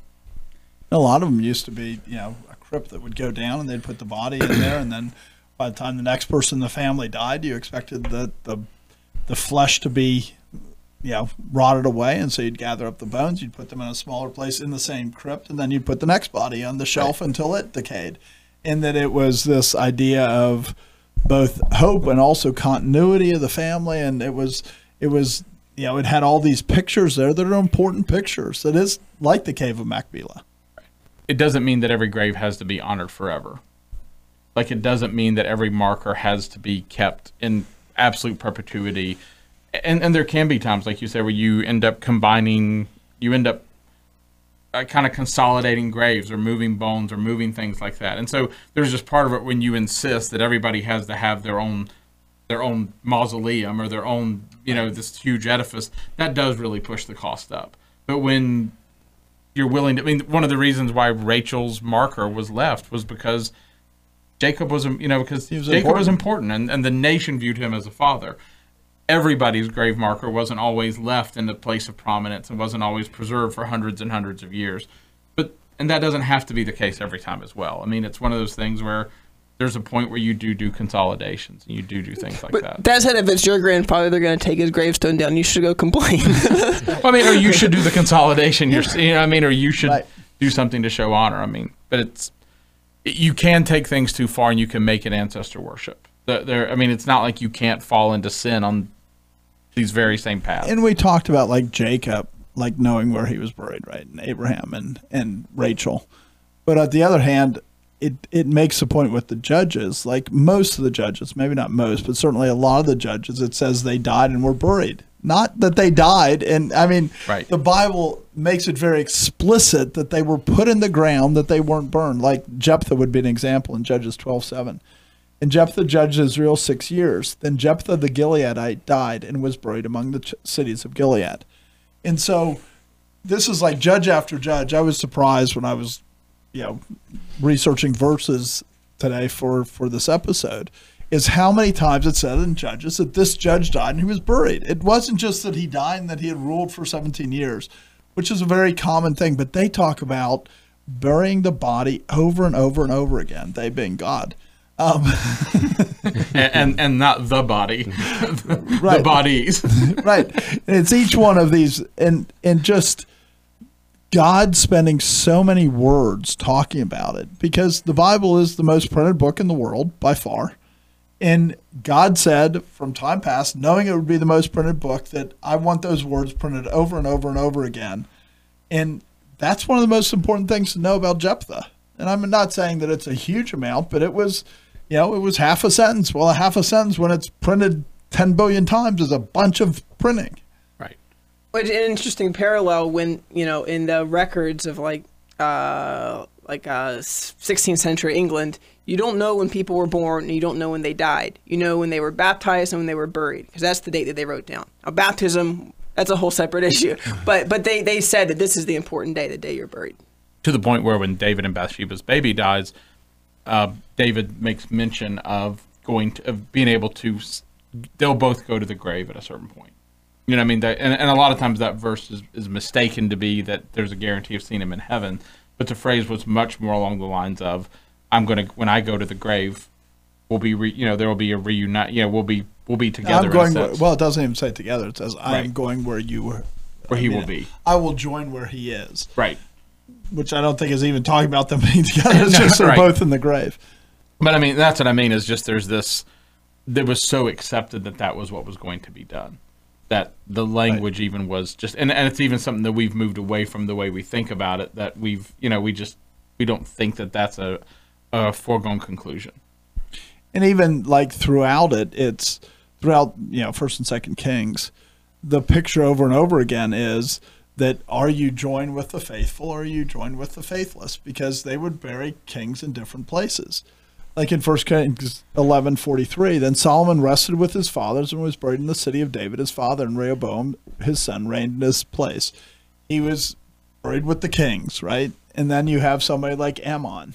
a lot of them used to be a crypt that would go down, and they'd put the body in there, and then by the time the next person in the family died, you expected the flesh to be, rotted away, and so you'd gather up the bones, you'd put them in a smaller place in the same crypt, and then you'd put the next body on the shelf until it decayed. And that it was this idea of both hope and also continuity of the family, and it had all these pictures there that are important pictures. That is like the Cave of Machpelah. It doesn't mean that every grave has to be honored forever. Like, it doesn't mean that every marker has to be kept in absolute perpetuity, and there can be times, like you say, where you end up kind of consolidating graves or moving bones or moving things like that. And so there's just part of it when you insist that everybody has to have their own mausoleum or their own this huge edifice, that does really push the cost up. But when you're willing to, one of the reasons why Rachel's marker was left was because Jacob was, Jacob was important, and the nation viewed him as a father. Everybody's grave marker wasn't always left in the place of prominence and wasn't always preserved for hundreds and hundreds of years. And that doesn't have to be the case every time as well. It's one of those things where there's a point where you do consolidations and you do things like that. That said, if it's your grandfather, they're going to take his gravestone down. You should go complain. Or you should do the consolidation. Or you should do something to show honor. But you can take things too far, and you can make it ancestor worship. It's not like you can't fall into sin on these very same paths. And we talked about like Jacob, like knowing where he was buried, right? And Abraham and Rachel. But on the other hand, it makes a point with the judges, like most of the judges, maybe not most, but certainly a lot of the judges, it says they died and were buried. Not that they died. And right. The Bible makes it very explicit that they were put in the ground, that they weren't burned. Like Jephthah would be an example in Judges 12:7. And Jephthah judged Israel 6 years. Then Jephthah the Gileadite died and was buried among the cities of Gilead. And so this is like judge after judge. I was surprised when I was, researching verses today for this episode, is how many times it said in Judges that this judge died and he was buried. It wasn't just that he died and that he had ruled for 17 years, which is a very common thing, but they talk about burying the body over and over and over again, they being God. And not the body, right. The bodies. Right. And it's each one of these, and just God spending so many words talking about it, because the Bible is the most printed book in the world by far. And God said from time past, knowing it would be the most printed book, that I want those words printed over and over and over again. And that's one of the most important things to know about Jephthah. And I'm not saying that it's a huge amount, but it was, it was half a sentence. Well, a half a sentence when it's printed 10 billion times is a bunch of printing. Right. Which an interesting parallel when, in the records of 16th century England, you don't know when people were born and you don't know when they died. You know when they were baptized and when they were buried, because that's the date that they wrote down. Now, baptism, that's a whole separate issue. But they said that this is the important day, the day you're buried. To the point where when David and Bathsheba's baby dies, David makes mention of being able to, they'll both go to the grave at a certain point. You know what I mean? And a lot of times that verse is mistaken to be that there's a guarantee of seeing him in heaven. But the phrase was much more along the lines of, when I go to the grave, we'll be, there will be a reunite. We'll be together. Well, it doesn't even say together. It says, I am going where you were. Where he will be. I will join where he is. Right. Which I don't think is even talking about them being together. It's just they're both in the grave. But I mean, that's what I mean, is just there's this, that was so accepted that was what was going to be done. That the language even was just, and it's even something that we've moved away from the way we think about it, that we don't think that that's a foregone conclusion. And even throughout it, it's throughout, 1st and 2nd Kings, the picture over and over again is that are you joined with the faithful or are you joined with the faithless? Because they would bury kings in different places. Like in 1 Kings 11:43, then Solomon rested with his fathers and was buried in the city of David, his father, and Rehoboam, his son, reigned in his place. He was buried with the kings, right? And then you have somebody like Ammon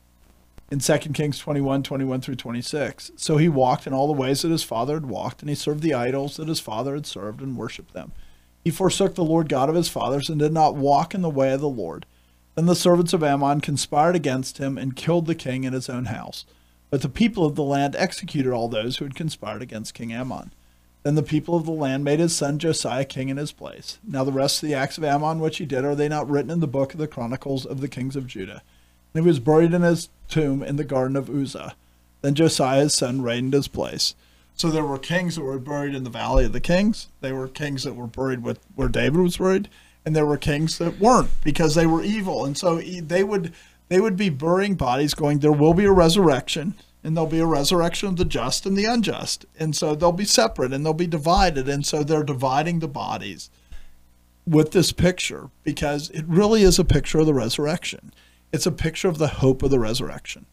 in 2 Kings 21 through 26. So he walked in all the ways that his father had walked, and he served the idols that his father had served and worshipped them. He forsook the Lord God of his fathers and did not walk in the way of the Lord. Then the servants of Ammon conspired against him and killed the king in his own house. But the people of the land executed all those who had conspired against King Ammon. Then the people of the land made his son Josiah king in his place. Now the rest of the acts of Ammon which he did, are they not written in the book of the Chronicles of the kings of Judah? And he was buried in his tomb in the garden of Uzzah. Then Josiah his son reigned in his place. So there were kings that were buried in the Valley of the Kings. There were kings that were buried where David was buried, and there were kings that weren't because they were evil. And so they would be burying bodies, going, there will be a resurrection, and there'll be a resurrection of the just and the unjust. And so they'll be separate and they'll be divided. And so they're dividing the bodies with this picture, because it really is a picture of the resurrection. It's a picture of the hope of the resurrection.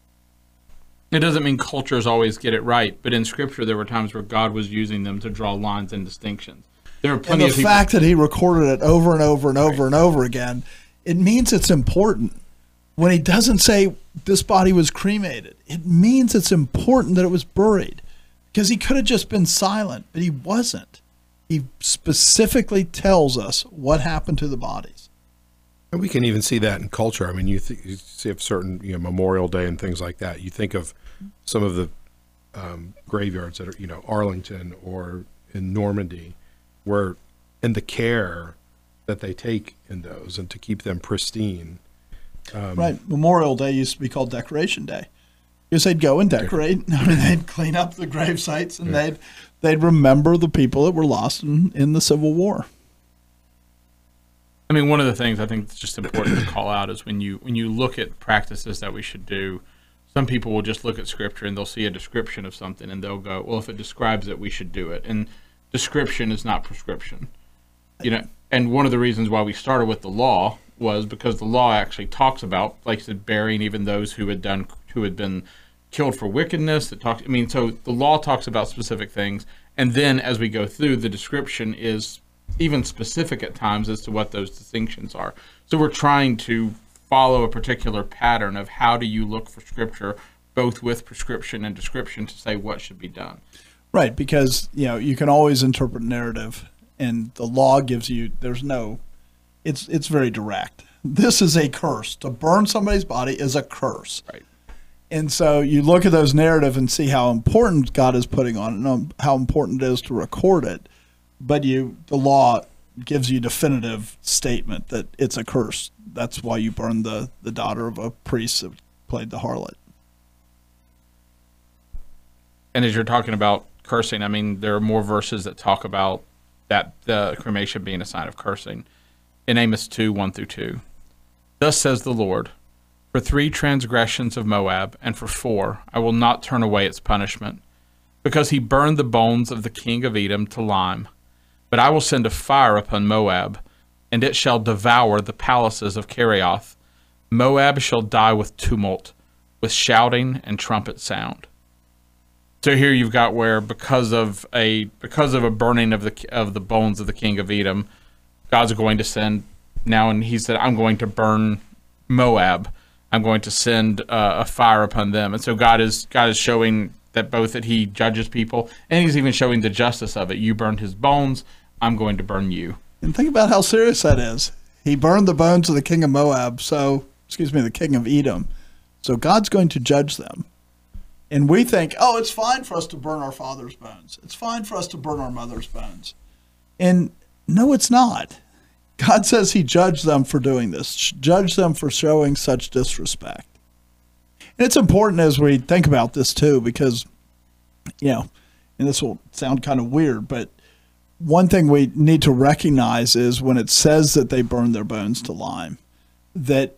It doesn't mean cultures always get it right, but in Scripture there were times where God was using them to draw lines and distinctions. There are plenty of people. And the fact that he recorded it over and over and over and over again, it means it's important. When he doesn't say this body was cremated, it means it's important that it was buried, because he could have just been silent, but he wasn't. He specifically tells us what happened to the bodies. And we can even see that in culture. I mean, you see of certain Memorial Day and things like that. You think of some of the graveyards that are Arlington or in Normandy, where in the care that they take in those and to keep them pristine. Right. Memorial Day used to be called Decoration Day, because they'd go and decorate. I mean, they'd clean up the grave sites, and they'd remember the people that were lost in the Civil War. I mean, one of the things I think that's just important to call out is when you look at practices that we should do, some people will just look at Scripture and they'll see a description of something and they'll go, well, if it describes it, we should do it. And description is not prescription. And one of the reasons why we started with the law was because the law actually talks about, like I said, burying even those who had been killed for wickedness. So the law talks about specific things, and then as we go through, the description is even specific at times as to what those distinctions are. So we're trying to follow a particular pattern of how do you look for Scripture, both with prescription and description, to say what should be done. Right, because you can always interpret narrative, and the law gives you, it's very direct. This is a curse. To burn somebody's body is a curse. Right. And so you look at those narrative and see how important God is putting on it and how important it is to record it. But the law gives you definitive statement that it's a curse. That's why you burn the daughter of a priest that played the harlot. And as you're talking about cursing, I mean, there are more verses that talk about that the cremation being a sign of cursing. In Amos 2, 1-2. Thus says the Lord, for 3 transgressions of Moab, and for 4, I will not turn away its punishment, because he burned the bones of the king of Edom to lime. But I will send a fire upon Moab, and it shall devour the palaces of Kerioth. Moab shall die with tumult, with shouting and trumpet sound. So here you've got where because of a burning of the bones of the king of Edom, God's going to send now, and he said, I'm going to burn Moab. I'm going to send a fire upon them. And so God is showing that both that he judges people, and he's even showing the justice of it. You burned his bones, I'm going to burn you. And think about how serious that is. He burned the bones of the king of Moab, the king of Edom. So God's going to judge them. And we think, oh, it's fine for us to burn our father's bones. It's fine for us to burn our mother's bones. And no, it's not. God says he judged them for doing this, judged them for showing such disrespect. And it's important as we think about this too, because, and this will sound kind of weird, but one thing we need to recognize is when it says that they burned their bones to lime, that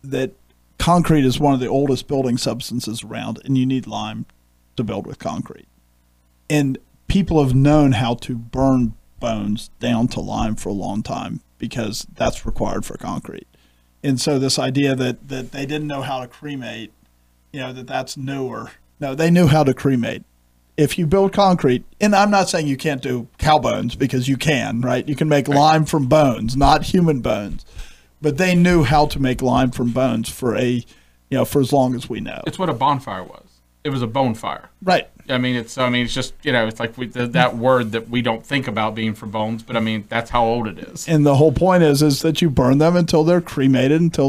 concrete is one of the oldest building substances around, and you need lime to build with concrete. And people have known how to burn bones down to lime for a long time because that's required for concrete. And so this idea that they didn't know how to cremate, that's newer. No, they knew how to cremate. If you build concrete, and I'm not saying you can't do cow bones, because you can, right? You can make lime from bones, not human bones. But they knew how to make lime from bones for as long as we know. It's what a bonfire was. It was a bone fire. Right. It's just, it's like that word that we don't think about being for bones, but that's how old it is. And the whole point is that you burn them until they're cremated, until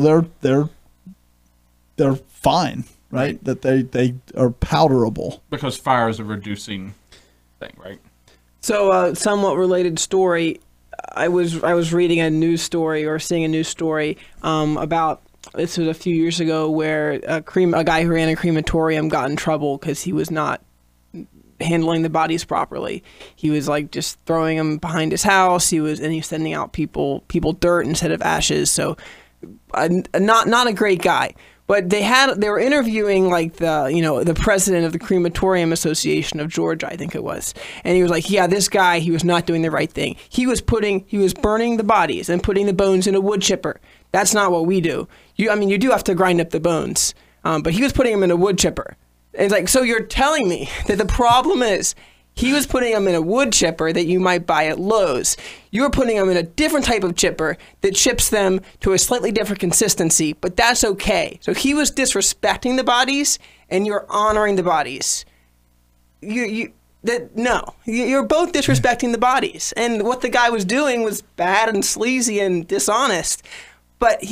they're fine, right? That they are powderable. Because fire is a reducing thing, right? So, somewhat related story. I was reading a news story or seeing a news story about, this was a few years ago, where a guy who ran a crematorium got in trouble because he was not handling the bodies properly. He was just throwing them behind his house. He was sending out people dirt instead of ashes. So not a great guy. But they were interviewing the president of the Crematorium Association of Georgia, I think it was. And he was like, yeah, this guy, he was not doing the right thing. He was burning the bodies and putting the bones in a wood chipper. That's not what we do. You do have to grind up the bones. But he was putting them in a wood chipper. And it's so you're telling me that the problem is he was putting them in a wood chipper that you might buy at Lowe's. You're putting them in a different type of chipper that chips them to a slightly different consistency, but that's okay. So he was disrespecting the bodies, and you're honoring the bodies. You're both disrespecting the bodies. And what the guy was doing was bad and sleazy and dishonest. But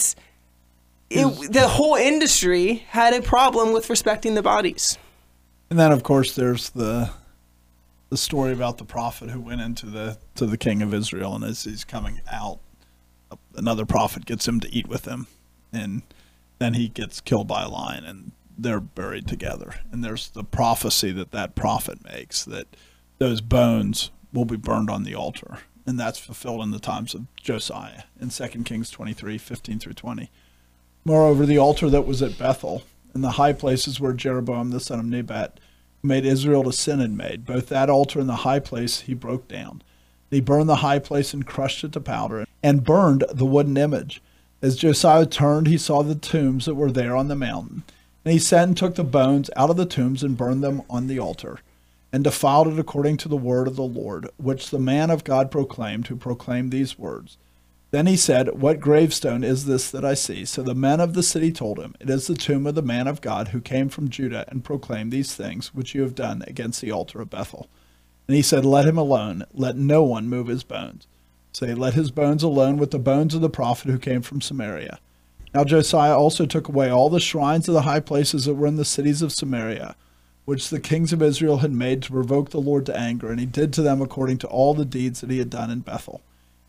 the whole industry had a problem with respecting the bodies. And then, of course, there's the story about the prophet who went into the king of Israel, and as he's coming out, another prophet gets him to eat with him, and then he gets killed by a lion, and they're buried together. And there's the prophecy that prophet makes, that those bones will be burned on the altar, and that's fulfilled in the times of Josiah in 2 Kings 23:15-20. Moreover, the altar that was at Bethel, and the high places where Jeroboam the son of Nebat made Israel to sin and made, both that altar and the high place he broke down. He burned the high place and crushed it to powder, and burned the wooden image. As Josiah turned, he saw the tombs that were there on the mountain. And he sent and took the bones out of the tombs and burned them on the altar, and defiled it according to the word of the Lord, which the man of God proclaimed, who proclaimed these words. Then he said, what gravestone is this that I see? So the men of the city told him, it is the tomb of the man of God who came from Judah and proclaimed these things which you have done against the altar of Bethel. And he said, let him alone, let no one move his bones. So he let his bones alone with the bones of the prophet who came from Samaria. Now Josiah also took away all the shrines of the high places that were in the cities of Samaria, which the kings of Israel had made to provoke the Lord to anger, and he did to them according to all the deeds that he had done in Bethel.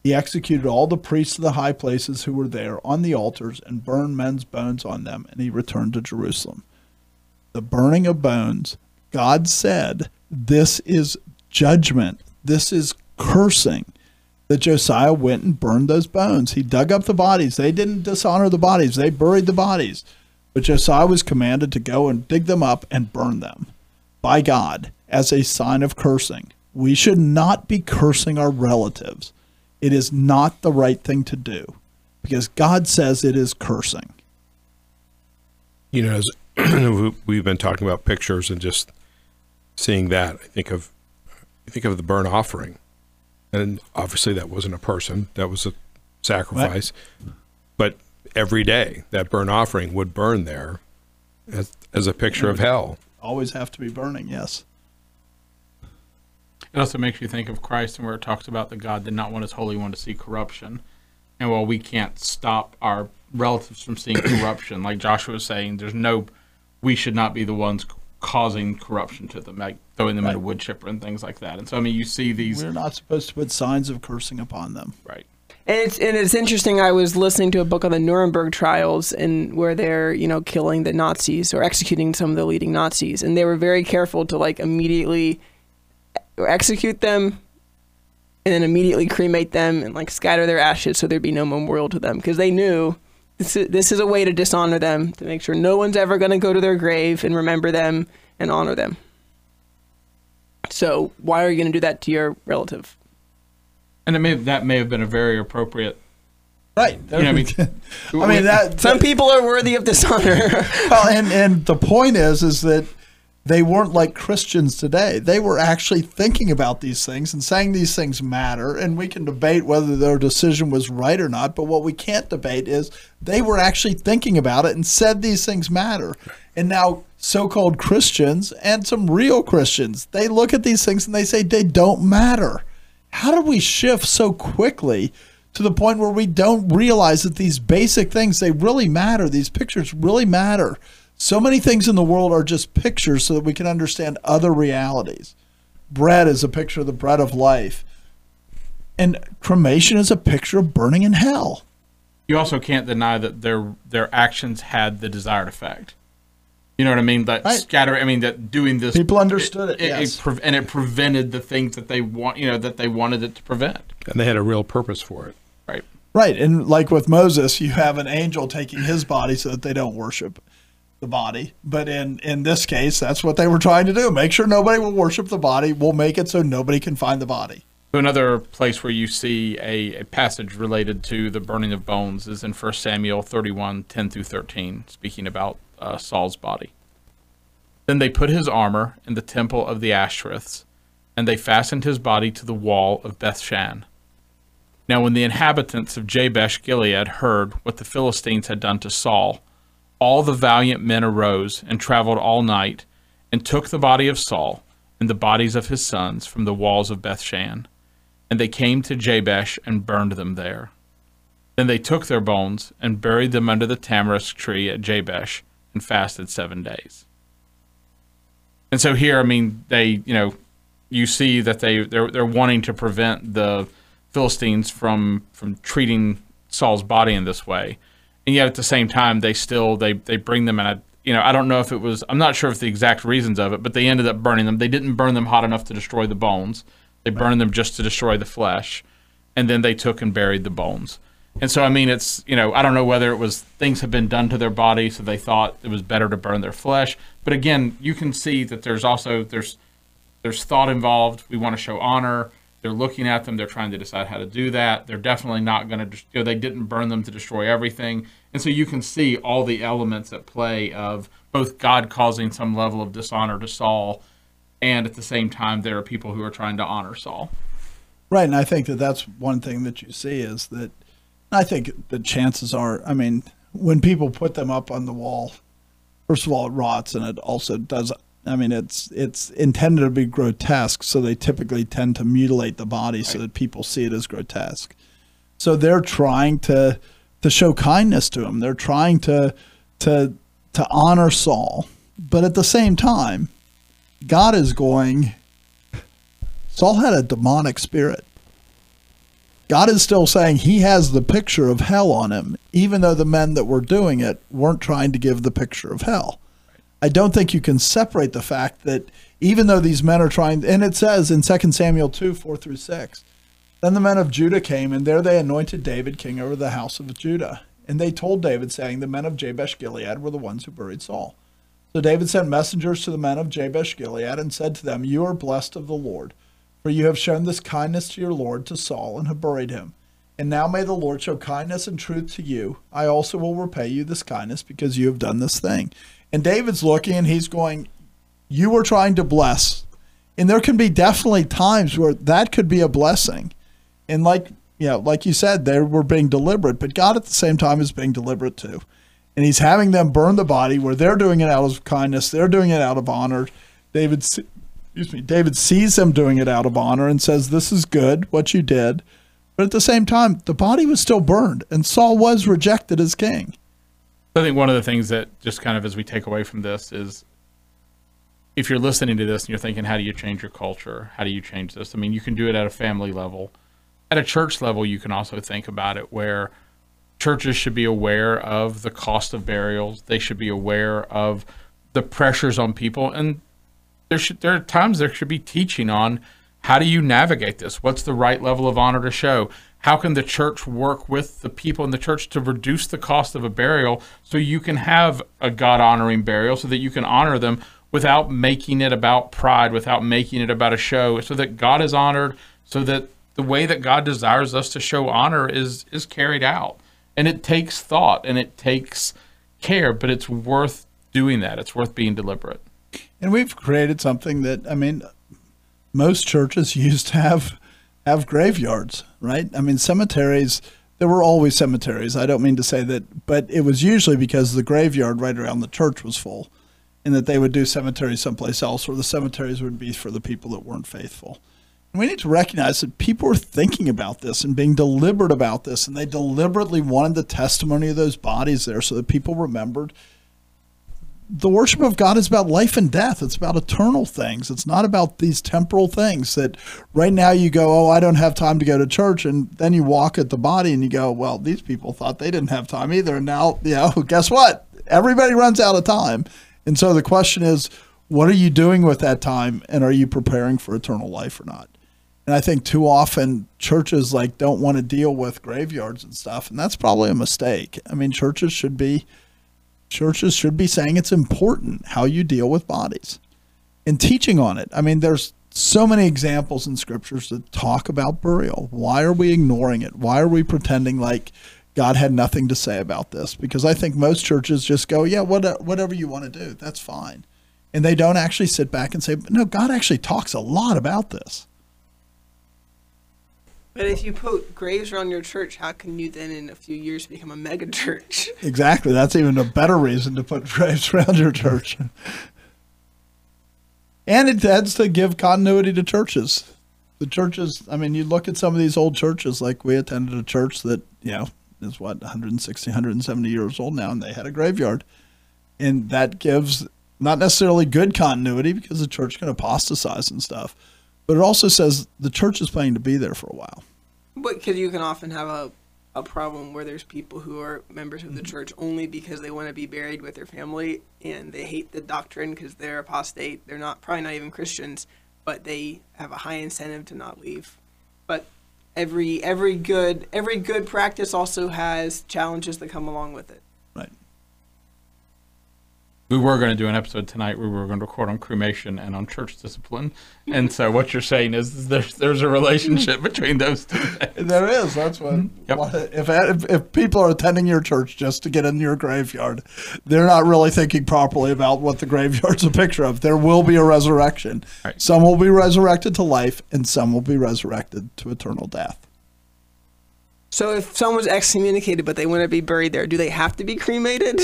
He executed all the priests of the high places who were there on the altars and burned men's bones on them, and he returned to Jerusalem. The burning of bones, God said, this is judgment. This is cursing. That Josiah went and burned those bones. He dug up the bodies. They didn't dishonor the bodies. They buried the bodies. But Josiah was commanded to go and dig them up and burn them by God as a sign of cursing. We should not be cursing our relatives. It is not the right thing to do because God says it is cursing. You know, as we've been talking about pictures and just seeing that, I think of the burnt offering. And obviously that wasn't a person, that was a sacrifice. Right. But every day that burnt offering would burn there as a picture of hell. Always have to be burning, yes. It also makes you think of Christ and where it talks about that God did not want his Holy One to see corruption. And while we can't stop our relatives from seeing corruption, like Joshua was saying, we should not be the ones causing corruption to them, like throwing them in a wood chipper and things like that. And so, I mean, you see these... We're not supposed to put signs of cursing upon them. Right. And it's interesting. I was listening to a book on the Nuremberg trials, and where they're killing the Nazis or executing some of the leading Nazis, and they were very careful to immediately execute them, and then immediately cremate them and scatter their ashes so there'd be no memorial to them, because they knew this is a way to dishonor them, to make sure no one's ever going to go to their grave and remember them and honor them. So why are you going to do that to your relative? And that may have been a very appropriate. Right. I mean, some people are worthy of dishonor. Well, and the point is that they weren't like Christians today. They were actually thinking about these things and saying these things matter, and we can debate whether their decision was right or not, but what we can't debate is they were actually thinking about it and said these things matter. And now so-called Christians and some real Christians, they look at these things and they say they don't matter. How did we shift so quickly to the point where we don't realize that these basic things, they really matter? These pictures really matter. So many things in the world are just pictures so that we can understand other realities. Bread is a picture of the bread of life. And cremation is a picture of burning in hell. You also can't deny that their actions had the desired effect. You know what I mean? That that doing this, people understood it. Yes. It prevented the things that they wanted it to prevent. And they had a real purpose for it. Right. Right. And like with Moses, you have an angel taking his body so that they don't worship the body. But in this case, that's what they were trying to do. Make sure nobody will worship the body. We'll make it so nobody can find the body. Another place where you see a passage related to the burning of bones is in 1 Samuel 31:10-13, speaking about Saul's body. Then they put his armor in the temple of the Ashtoreths, and they fastened his body to the wall of Bethshan. Now when the inhabitants of Jabesh Gilead heard what the Philistines had done to Saul, all the valiant men arose and traveled all night, and took the body of Saul and the bodies of his sons from the walls of Bethshan. And they came to Jabesh and burned them there. Then they took their bones and buried them under the tamarisk tree at Jabesh, and fasted 7 days. And so here, I mean, you see that they're wanting to prevent the Philistines from treating Saul's body in this way, and yet at the same time they bring them in. I don't know if it was, I'm not sure if the exact reasons of it, but they ended up burning them. They didn't burn them hot enough to destroy the bones. They burned them just to destroy the flesh, and then they took and buried the bones. And so, I mean, it's, I don't know whether it was things had been done to their body, so they thought it was better to burn their flesh. But again, you can see that there's thought involved. We want to show honor. They're looking at them. They're trying to decide how to do that. They're definitely not going to, they didn't burn them to destroy everything. And so you can see all the elements at play of both God causing some level of dishonor to Saul, and at the same time, there are people who are trying to honor Saul. Right, and I think that's one thing that you see is that I think the chances are, I mean, when people put them up on the wall, first of all, it rots, and it also does, I mean, it's intended to be grotesque, so they typically tend to mutilate the body so that people see it as grotesque. So they're trying to show kindness to him. They're trying to honor Saul. But at the same time, God is going, Saul had a demonic spirit. God is still saying he has the picture of hell on him, even though the men that were doing it weren't trying to give the picture of hell. I don't think you can separate the fact that even though these men are trying, and it says in 2 Samuel 2, 4-6, then the men of Judah came, and there they anointed David king over the house of Judah. And they told David, saying, the men of Jabesh Gilead were the ones who buried Saul. So David sent messengers to the men of Jabesh Gilead and said to them, you are blessed of the Lord, for you have shown this kindness to your Lord, to Saul, and have buried him. And now may the Lord show kindness and truth to you. I also will repay you this kindness, because you have done this thing. And David's looking, and he's going, you were trying to bless. And there can be definitely times where that could be a blessing. And like you said, they were being deliberate, but God at the same time is being deliberate too. And he's having them burn the body where they're doing it out of kindness. They're doing it out of honor. David sees them doing it out of honor and says, this is good, what you did. But at the same time, the body was still burned, and Saul was rejected as king. I think one of the things that just kind of as we take away from this is, if you're listening to this and you're thinking, how do you change your culture? How do you change this? I mean, you can do it at a family level. At a church level, you can also think about it where churches should be aware of the cost of burials. They should be aware of the pressures on people. And there are times there should be teaching on how do you navigate this? What's the right level of honor to show? How can the church work with the people in the church to reduce the cost of a burial so you can have a God-honoring burial, so that you can honor them without making it about pride, without making it about a show, so that God is honored, so that the way that God desires us to show honor is carried out. And it takes thought and it takes care, but it's worth doing that. It's worth being deliberate. And we've created something that, I mean, most churches used to have graveyards, right? I mean, cemeteries, there were always cemeteries. I don't mean to say that, but it was usually because the graveyard right around the church was full, and that they would do cemeteries someplace else, or the cemeteries would be for the people that weren't faithful. And we need to recognize that people were thinking about this and being deliberate about this, and they deliberately wanted the testimony of those bodies there so that people remembered the worship of God is about life and death. It's about eternal things. It's not about these temporal things that right now you go, oh, I don't have time to go to church. And then you walk at the body and you go, well, these people thought they didn't have time either. And now, guess what? Everybody runs out of time. And so the question is, what are you doing with that time? And are you preparing for eternal life or not? And I think too often churches don't want to deal with graveyards and stuff. And that's probably a mistake. I mean, churches should be saying it's important how you deal with bodies and teaching on it. I mean, there's so many examples in scriptures that talk about burial. Why are we ignoring it? Why are we pretending like God had nothing to say about this? Because I think most churches just go, yeah, whatever you want to do, that's fine. And they don't actually sit back and say, no, God actually talks a lot about this. But if you put graves around your church, how can you then in a few years become a mega church? Exactly. That's even a better reason to put graves around your church. And it tends to give continuity to churches. The churches, I mean, you look at some of these old churches, like we attended a church that, is 160, 170 years old now, and they had a graveyard. And that gives not necessarily good continuity because the church can apostatize and stuff. But it also says the church is planning to be there for a while. But because you can often have a problem where there's people who are members of the church only because they want to be buried with their family, and they hate the doctrine because they're apostate. They're probably not even Christians, but they have a high incentive to not leave. But every good practice also has challenges that come along with it. Right. We were going to do an episode tonight where we were going to record on cremation and on church discipline. And so what you're saying is there's a relationship between those two things. There is. That's what. Yep. If people are attending your church just to get in your graveyard, they're not really thinking properly about what the graveyard's a picture of. There will be a resurrection. Right. Some will be resurrected to life, and some will be resurrected to eternal death. So if someone's excommunicated but they want to be buried there, do they have to be cremated?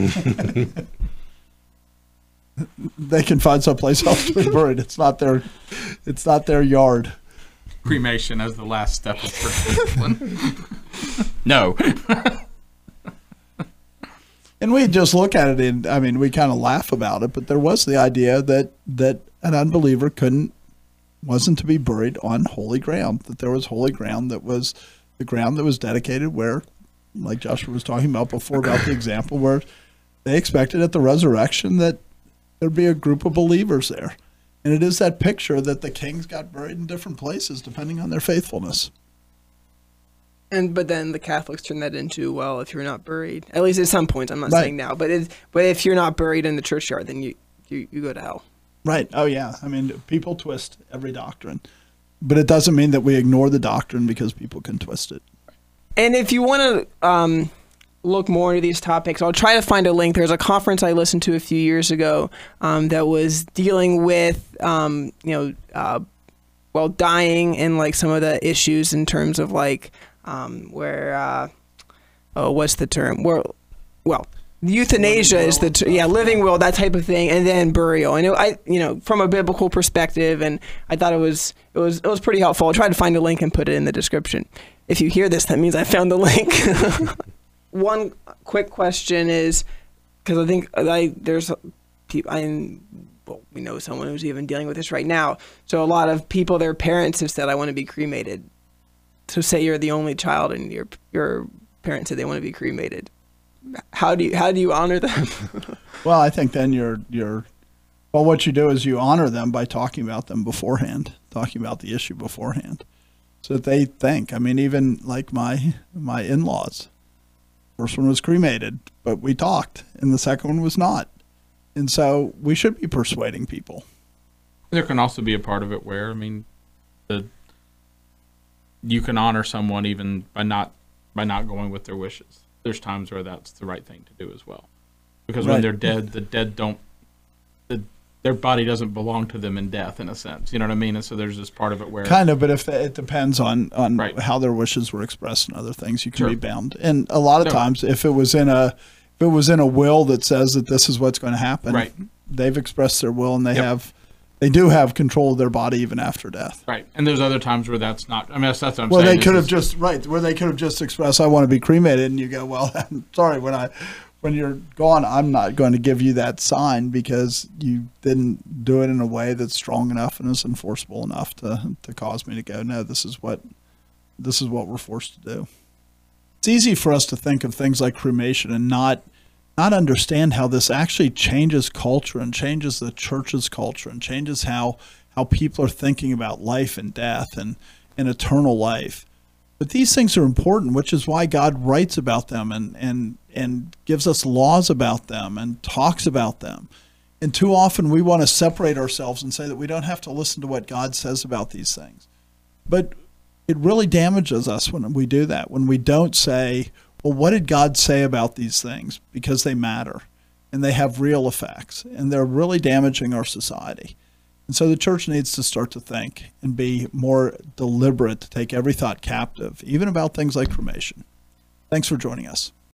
They can find someplace else to be buried. It's not their yard. Cremation as the last step of church discipline. No. And we just look at it and, I mean, we kind of laugh about it, but there was the idea that an unbeliever wasn't to be buried on holy ground, that there was holy ground that was the ground that was dedicated where, like Joshua was talking about before, about the example where they expected at the resurrection that there'd be a group of believers there. And it is that picture that the kings got buried in different places depending on their faithfulness. But then the Catholics turn that into, well, if you're not buried, at least at some points, I'm not saying now, but if you're not buried in the churchyard, then you go to hell. Right. Oh, yeah. I mean, people twist every doctrine, but it doesn't mean that we ignore the doctrine because people can twist it. And if you want to look more into these topics, I'll try to find a link. There's a conference I listened to a few years ago that was dealing with, dying and like some of the issues in terms of like what's the term? Euthanasia is living will, that type of thing, and then burial. And from a biblical perspective, and I thought it was pretty helpful. I'll try to find a link and put it in the description. If you hear this, that means I found the link. One quick question is, because I think there's people, we know someone who's even dealing with this right now. So a lot of people, their parents have said, "I want to be cremated." So say you're the only child, and your parents said they want to be cremated. How do you honor them? Well, I think then what you do is you honor them by talking about them beforehand, talking about the issue beforehand, so that they think. I mean, even like my in-laws, first one was cremated, but we talked, and the second one was not, and so we should be persuading people. There can also be a part of it where, you can honor someone even by not going with their wishes. There's times where that's the right thing to do as well, because when they're dead, the dead their body doesn't belong to them in death, in a sense. You know what I mean? And so there's this part of it where kind of, but if it depends on how their wishes were expressed and other things, you can be bound. And a lot of times, if it was in a will that says that this is what's going to happen, they've expressed their will, and they do have control of their body even after death. Right. And there's other times where that's not. I mean, that's what I'm saying. Well, they could have just expressed, "I want to be cremated," and you go, "Well, I'm sorry, when you're gone, I'm not going to give you that sign because you didn't do it in a way that's strong enough and is enforceable enough to cause me to go, no, this is what we're forced to do." It's easy for us to think of things like cremation and not understand how this actually changes culture and changes the church's culture and changes how people are thinking about life and death and eternal life. But these things are important, which is why God writes about them and gives us laws about them and talks about them. And too often we want to separate ourselves and say that we don't have to listen to what God says about these things. But it really damages us when we do that, when we don't say, well, what did God say about these things? Because they matter and they have real effects and they're really damaging our society. And so the church needs to start to think and be more deliberate to take every thought captive, even about things like cremation. Thanks for joining us.